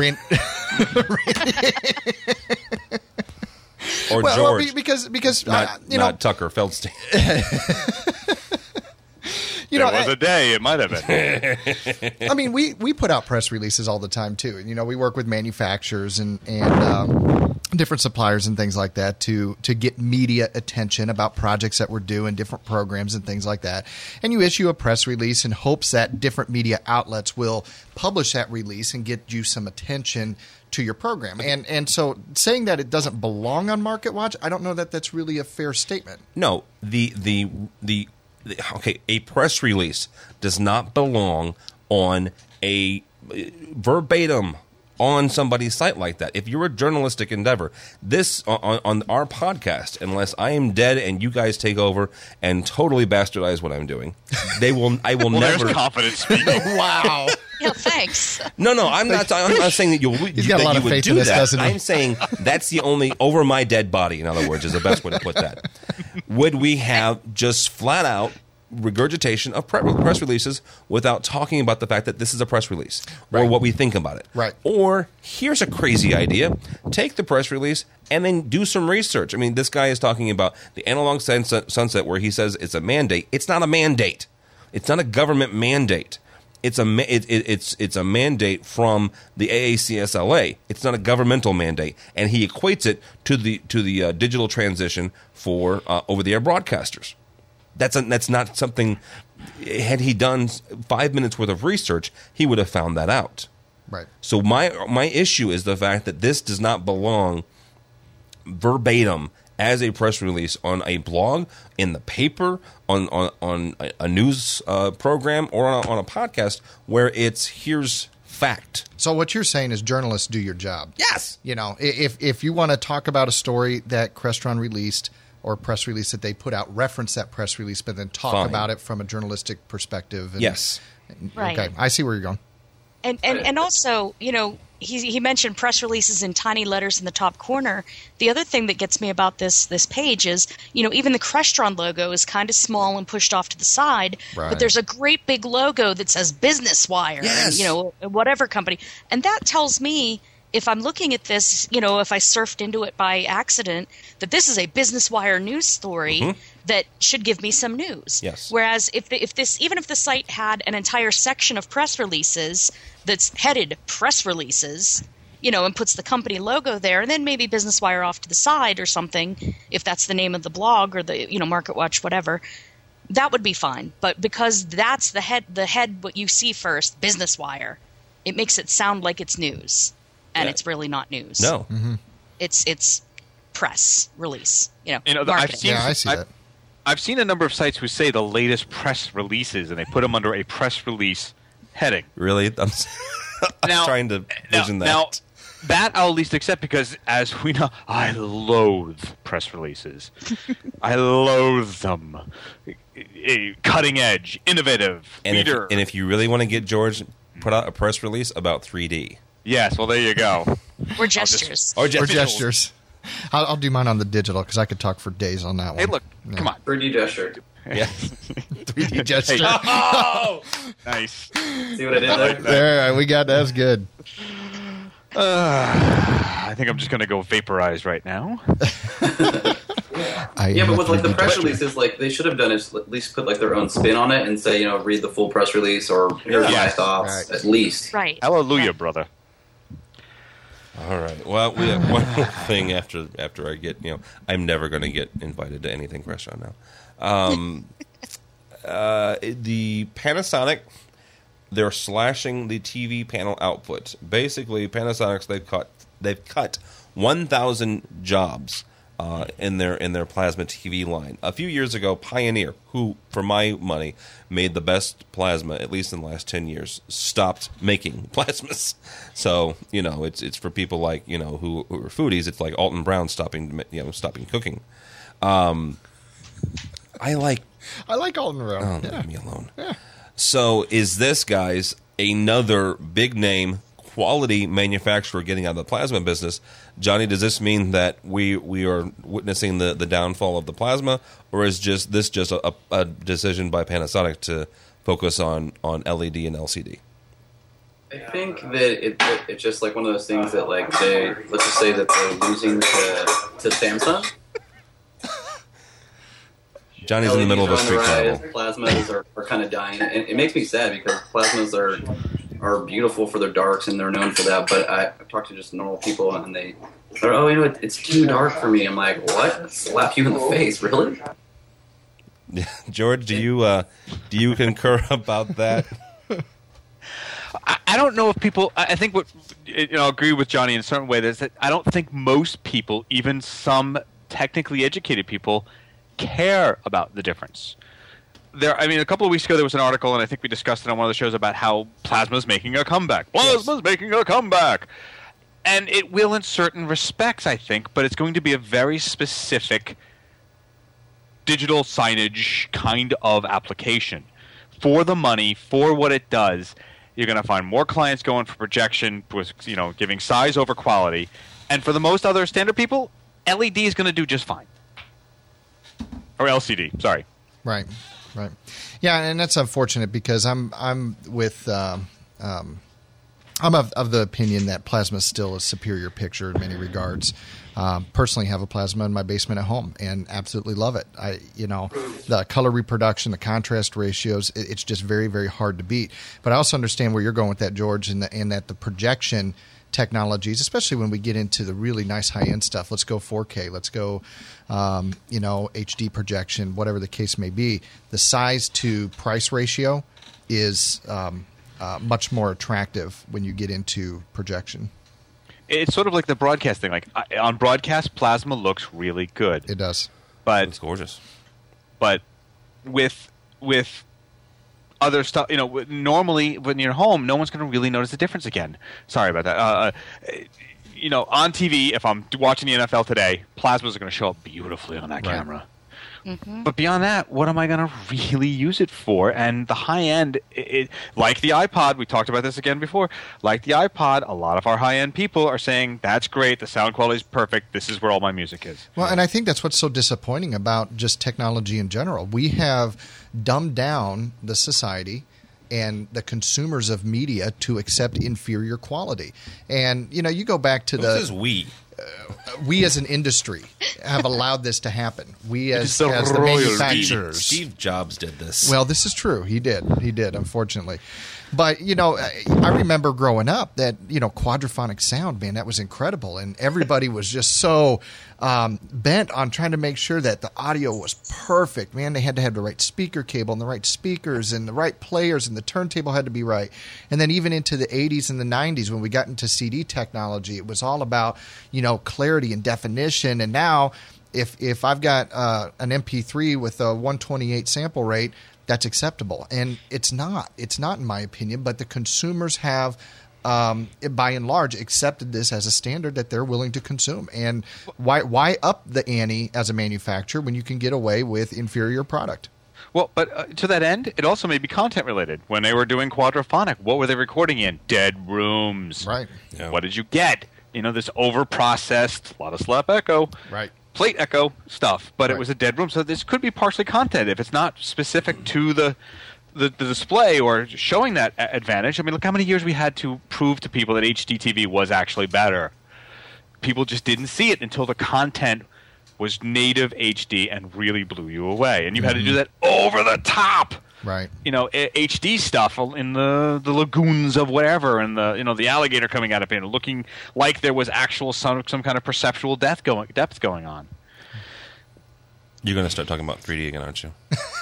Or well, George. Because not Tucker Feldstein. There was a day it might have been. I mean, we put out press releases all the time too, and we work with manufacturers and different suppliers and things like that to get media attention about projects that we're doing, different programs and things like that. And you issue a press release in hopes that different media outlets will publish that release and get you some attention to your program. And so saying that it doesn't belong on Market Watch, I don't know that that's really a fair statement. No, a press release does not belong on a verbatim on somebody's site like that. If you're a journalistic endeavor, this on our podcast, unless I am dead and you guys take over and totally bastardize what I'm doing, I will never. There's confidence speaking. Wow. Yeah, thanks. No, I'm not saying that you He's got a lot of faith in this, doesn't he? I'm saying that's the only over my dead body. In other words, is the best way to put that. Would we have just flat out regurgitation of press releases without talking about the fact that this is a press release or what we think about it? Right. Or here's a crazy idea. Take the press release and then do some research. I mean, this guy is talking about the analog sunset where he says it's a mandate. It's not a mandate. It's not a government mandate. It's a mandate from the AACSLA. It's not a governmental mandate, and he equates it to the digital transition for over-the-air broadcasters. That's not something. Had he done 5 minutes worth of research, he would have found that out. Right. So my issue is the fact that this does not belong verbatim as a press release on a blog, in the paper, on a news program, or on a podcast where here's fact. So what you're saying is journalists do your job. Yes. If you want to talk about a story that Crestron released or a press release that they put out, reference that press release, but then talk about it from a journalistic perspective. Yes. Right. Okay, I see where you're going. And also, he mentioned press releases in tiny letters in the top corner. The other thing that gets me about this page is, even the Crestron logo is kind of small and pushed off to the side, right. But there's a great big logo that says Business Wire, yes. And, whatever company. And that tells me, if I'm looking at this, if I surfed into it by accident, that this is a Business Wire news story that should give me some news. Yes. Whereas even if the site had an entire section of press releases that's headed press releases, and puts the company logo there, and then maybe Business Wire off to the side or something, if that's the name of the blog or the Market Watch, whatever, that would be fine. But because that's the head, what you see first, Business Wire, it makes it sound like it's news. And it's really not news. No. Mm-hmm. It's press release. I've seen, I see that. I've seen a number of sites who say the latest press releases, and they put them under a press release heading. Really? I'm trying to vision that. Now, that I'll at least accept because, as we know, I loathe press releases. I loathe them. Cutting edge, innovative, And leader. if you really want to get George, put out a press release about 3D. Yes, well, there you go. Or gestures. Or gestures. I'll do mine on the digital because I could talk for days on that one. Hey, look, come on. 3D gesture. Yeah. 3D gesture. Hey. Oh! Nice. See what I did there? There, we got that's good. I think I'm just going to go vaporize right now. Yeah, but with the press releases, they should have done is at least put their own spin on it and say, read the full press release or here's my thoughts, right. at least. Right. Hallelujah, brother. All right. Well, we have one more thing after I get, I'm never going to get invited to anything restaurant now. The Panasonic, they're slashing the TV panel output. Basically, Panasonic's they've cut 1,000 jobs in their plasma TV line. A few years ago, Pioneer, who for my money made the best plasma at least in the last 10 years, stopped making plasmas. So it's for people like who are foodies. It's like Alton Brown stopping cooking. I like Alton Brown. Oh, leave me alone. Yeah. So is this, guys, another big name quality manufacturer getting out of the plasma business. Johnny, does this mean that we are witnessing the downfall of the plasma, or is this just a decision by Panasonic to focus on LED and LCD? I think that it's just like one of those things that like let's just say that they're losing to Samsung. Johnny's LEDs in the middle of a street carnival. Plasmas are kind of dying. And it makes me sad because plasmas are beautiful for their darks and they're known for that. But I've talked to just normal people and they're it's too dark for me. I'm like, what? Slap you in the face, really? George, do you concur about that? I don't know if people. I think I agree with Johnny in a certain way. That I don't think most people, even some technically educated people, care about the difference. A couple of weeks ago there was an article, and I think we discussed it on one of the shows about how plasma's making a comeback. Plasma's making a comeback, and it will in certain respects, I think, but it's going to be a very specific digital signage kind of application for the money, for what it does. You're going to find more clients going for projection, with giving size over quality, and for the most other standard people, LED is going to do just fine. Or LCD, sorry. Right. Yeah, and that's unfortunate because I'm with I'm of the opinion that plasma is still a superior picture in many regards. Personally, have a plasma in my basement at home and absolutely love it. The color reproduction, the contrast ratios, it's just very, very hard to beat. But I also understand where you're going with that, George, and that the projection technologies, especially when we get into the really nice high-end stuff. Let's go 4K. Let's go, HD projection, whatever the case may be. The size to price ratio is much more attractive when you get into projection. It's sort of like the broadcast thing. Like on broadcast, plasma looks really good. It does. But it's gorgeous. But with other stuff, normally when you're home, no one's going to really notice the difference again. Sorry about that. On TV, if I'm watching the NFL today, plasmas are going to show up beautifully on that camera. Mm-hmm. But beyond that, what am I going to really use it for? And the high end, like the iPod, we talked about this again before, like the iPod, a lot of our high end people are saying, that's great, the sound quality is perfect, this is where all my music is. Well, and I think that's what's so disappointing about just technology in general. We have dumbed down the society and the consumers of media to accept inferior quality. And, you go back to This is we as an industry have allowed this to happen. We as the manufacturers. Steve Jobs did this. Well, this is true. He did, unfortunately. But, I remember growing up that, quadraphonic sound, man, that was incredible. And everybody was just so bent on trying to make sure that the audio was perfect. Man, they had to have the right speaker cable and the right speakers and the right players, and the turntable had to be right. And then even into the 80s and the 90s when we got into CD technology, it was all about, clarity and definition. And now if I've got an MP3 with a 128 sample rate, that's acceptable. And it's not. It's not, in my opinion, but the consumers have, by and large, accepted this as a standard that they're willing to consume. And why up the ante as a manufacturer when you can get away with inferior product? Well, but to that end, it also may be content related. When they were doing quadraphonic, what were they recording in? Dead rooms. Right. Yeah. What did you get? This over-processed, a lot of slap echo. Right. Plate echo stuff, but it was a dead room. So this could be partially content if it's not specific to the display or showing that advantage. I mean, look how many years we had to prove to people that HD TV was actually better. People just didn't see it until the content was native HD and really blew you away. And you had to do that over the top. Right. HD stuff in the lagoons of whatever, and the alligator coming out of it, looking like there was actual some kind of perceptual depth going on. You're going to start talking about 3D again, aren't you?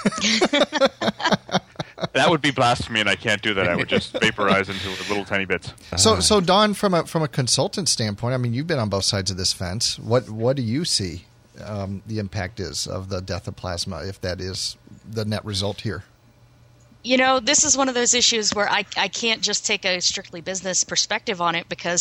That would be blasphemy, and I can't do that. I would just vaporize into little tiny bits. So Don, from a consultant standpoint, I mean, you've been on both sides of this fence. What do you see the impact is of the death of plasma, if that is the net result here? This is one of those issues where I can't just take a strictly business perspective on it, because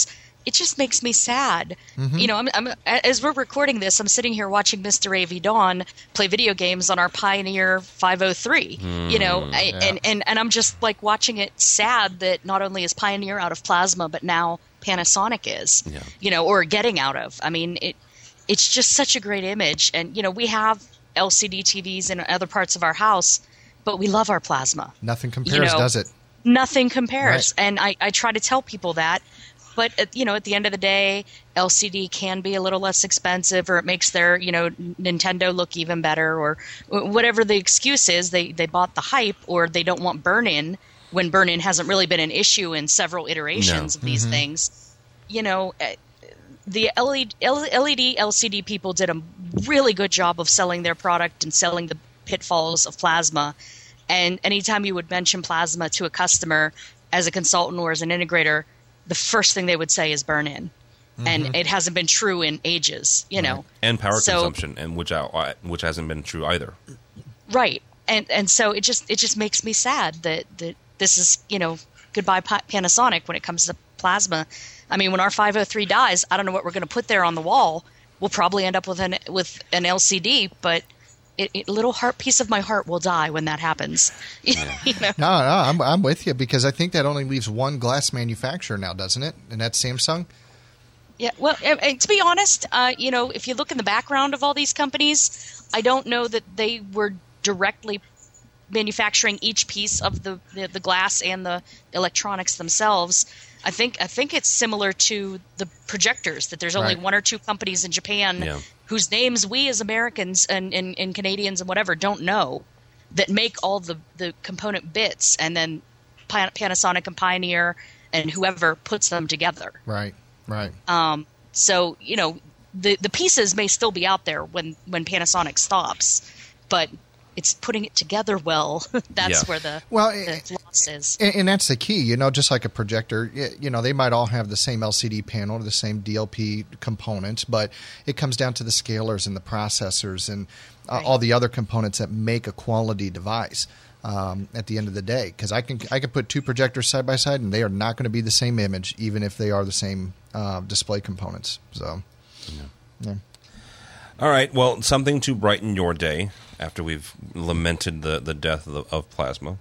it just makes me sad. You know, I'm as we're recording this, I'm sitting here watching Mr. A.V. Dawn play video games on our Pioneer 503. You know, and I'm just like watching it, sad that not only is Pioneer out of plasma, but now Panasonic is. You know, or getting out of. I mean, it's just such a great image, and you know, we have LCD TVs in other parts of our house, but we love our plasma. Nothing compares, does it? Nothing compares, Right. and I try to tell people that. But, you know, at the end of the day, LCD can be a little less expensive, or it makes their, you know, Nintendo look even better, or whatever the excuse is. They bought the hype, or they don't want burn-in, when burn-in hasn't really been an issue in several iterations of these things. You know, the LED LCD people did a really good job of selling their product and selling the pitfalls of plasma. And anytime you would mention plasma to a customer as a consultant or as an integrator, the first thing they would say is burn-in. And it hasn't been true in ages, you know. And power consumption, and which hasn't been true either. Right. And so it just makes me sad that this is, you know, goodbye Panasonic when it comes to plasma. I mean, when our 503 dies, I don't know what we're going to put there on the wall. We'll probably end up with an LCD, but a little piece of my heart will die when that happens. You know? No, I'm with you, because I think that only leaves one glass manufacturer now, doesn't it? And that's Samsung. Yeah, well, to be honest, you know, if you look in the background of all these companies, I don't know that they were directly manufacturing each piece of the glass and the electronics themselves. I think it's similar to the projectors, that there's only one or two companies in Japan whose names we as Americans and Canadians and whatever don't know, that make all the component bits, and then Panasonic and Pioneer and whoever puts them together. Right. So, you know, the pieces may still be out there when Panasonic stops, but it's putting it together well. That's where the loss is. And that's the key, you know, just like a projector, you know, they might all have the same LCD panel or the same DLP components, but it comes down to the scalers and the processors and all the other components that make a quality device at the end of the day. Because I can put two projectors side by side, and they are not going to be the same image, even if they are the same display components. So, yeah. All right. Well, something to brighten your day after we've lamented the death of plasma.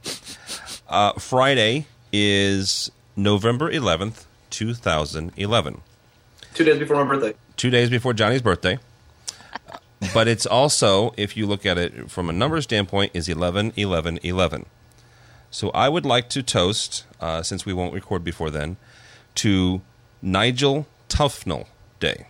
Friday is November 11th, 2011. 2 days before my birthday. 2 days before Johnny's birthday. But it's also, if you look at it from a number standpoint, is 11-11-11. So I would like to toast, since we won't record before then, to Nigel Tufnell Day.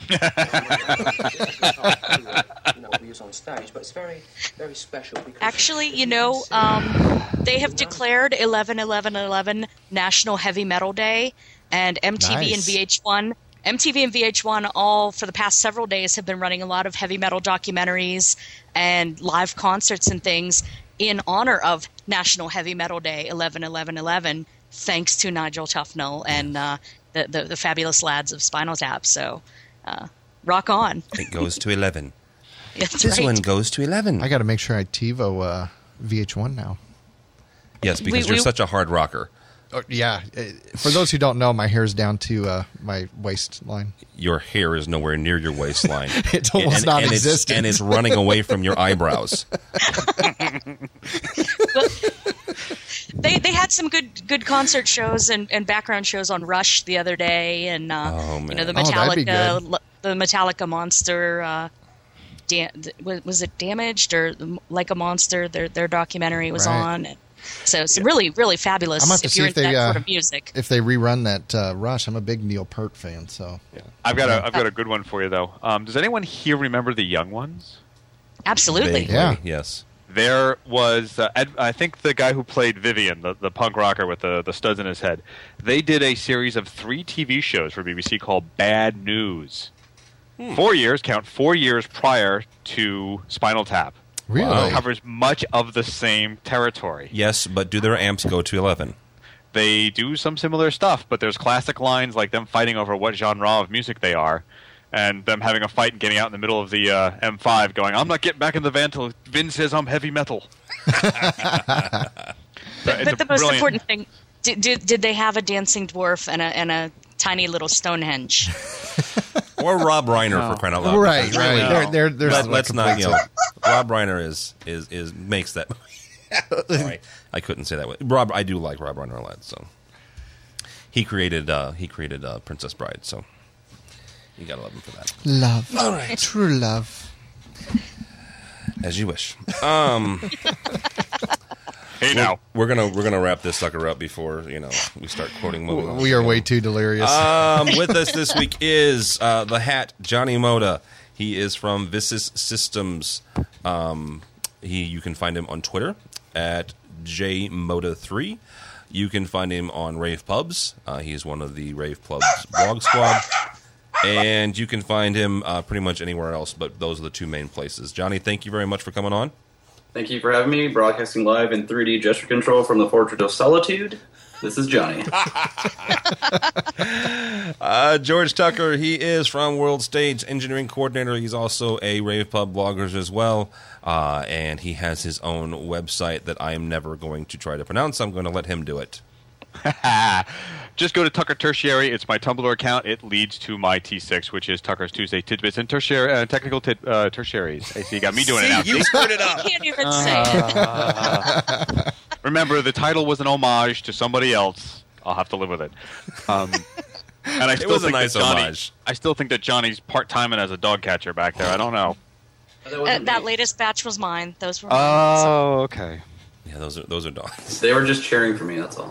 Actually, you know, they have declared 11-11-11 National Heavy Metal Day, and MTV and VH1 all for the past several days have been running a lot of heavy metal documentaries and live concerts and things in honor of National Heavy Metal Day 11-11-11, thanks to Nigel Tufnell and the fabulous lads of Spinal Tap. So rock on. It goes to 11. That's this right. one goes to 11. I got to make sure I TiVo VH1 now. Yes, because you're such a hard rocker. Yeah. For those who don't know, my hair's down to my waistline. Your hair is nowhere near your waistline. It's almost non-existent. And it's running away from your eyebrows. They had some good concert shows and background shows on Rush the other day, and you know, the Metallica Monster. Was it Damaged or Like a Monster? Their documentary was on. So it's really, really fabulous. I'm about to if see you're if into they that sort of music. if they rerun that Rush. I'm a big Neil Peart fan. So I've got a good one for you though. Does anyone here remember the Young Ones? Absolutely. Vaguely, Yeah. Yes. There was, I think the guy who played Vivian, the punk rocker with the studs in his head, they did a series of 3 TV shows for BBC called Bad News. 4 years, count 4 years prior to Spinal Tap. Really? It covers much of the same territory. Yes, but do their amps go to 11? They do some similar stuff, but there's classic lines like them fighting over what genre of music they are, and them having a fight and getting out in the middle of the M5 going, I'm not getting back in the van till Vin says I'm heavy metal. But the most important thing, did they have a dancing dwarf and a tiny little Stonehenge. Or Rob Reiner, for crying out loud. Right. Let's not. Rob Reiner is makes that movie. Sorry, I couldn't say that. Rob, I do like Rob Reiner a lot. So he created Princess Bride. So you gotta love him for that. Love, all right, true love. As you wish. Hey, now we're gonna wrap this sucker up before we start quoting movies. We are way too delirious. With us this week is the Hat Johnny Moda. He is from Visis Systems. You can find him on Twitter at jmoda3. You can find him on Rave Pubs. He's one of the Rave Pubs blog squad. And you can find him pretty much anywhere else, but those are the two main places. Johnny, thank you very much for coming on. Thank you for having me. Broadcasting live in 3D gesture control from the Fortress of Solitude. This is Johnny. George Tucker, he is from World Stage Engineering Coordinator. He's also a Rave Pub blogger as well. And he has his own website that I am never going to try to pronounce. I'm going to let him do it. Just go to Tucker Tertiary. It's my Tumblr account. It leads to my T6, which is Tucker's Tuesday Tidbits and Technical Tertiaries. I see you got me doing it now. You screwed it up. You can't even say it. Remember, the title was an homage to somebody else. I'll have to live with it. And I still was a think nice that Johnny, homage. I still think that Johnny's part-timing as a dog catcher back there. I don't know. That latest batch was mine. Those were mine. Oh, okay. Yeah, those are dogs. They were just cheering for me, that's all.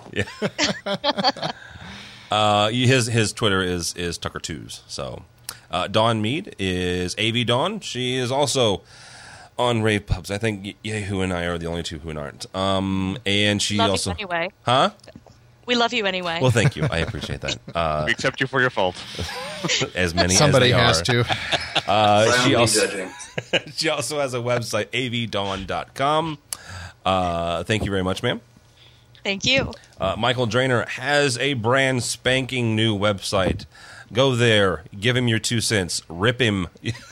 Yeah. His Twitter is Tucker2s. So, Dawn Mead is AV Dawn. She is also on Rave Pubs. I think Yahoo and I are the only two who aren't. And she love also, you anyway. huh? We love you anyway. Well, thank you. I appreciate that. We accept you for your fault. As Somebody as they has are. to. She also Judging. she also has a website, avdawn.com. Thank you very much, ma'am. Thank you. Michael Drainer has a brand spanking new website. Go there, give him your 2 cents, rip him,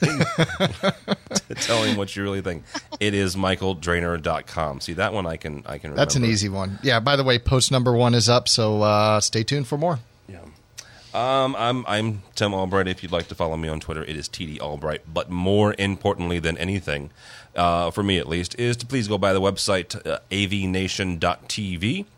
tell him what you really think. It is michaeldrainer.com. See, that one I can remember. That's an easy one. Yeah, by the way, post number 1 is up, so stay tuned for more. Yeah. I'm Tim Albright. If you'd like to follow me on Twitter, it is TD Albright. But more importantly than anything, for me at least, is to please go by the website avnation.tv.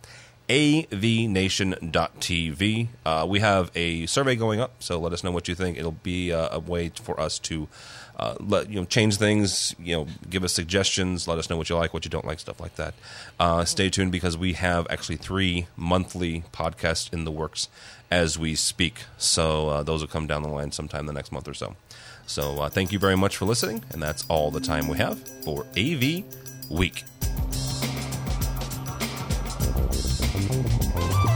avnation.tv. We have a survey going up, so let us know what you think. It'll be a way for us to change things, give us suggestions, let us know what you like, what you don't like, stuff like that. Stay tuned because we have actually 3 monthly podcasts in the works as we speak. So those will come down the line sometime the next month or so. So thank you very much for listening, and that's all the time we have for AV Week.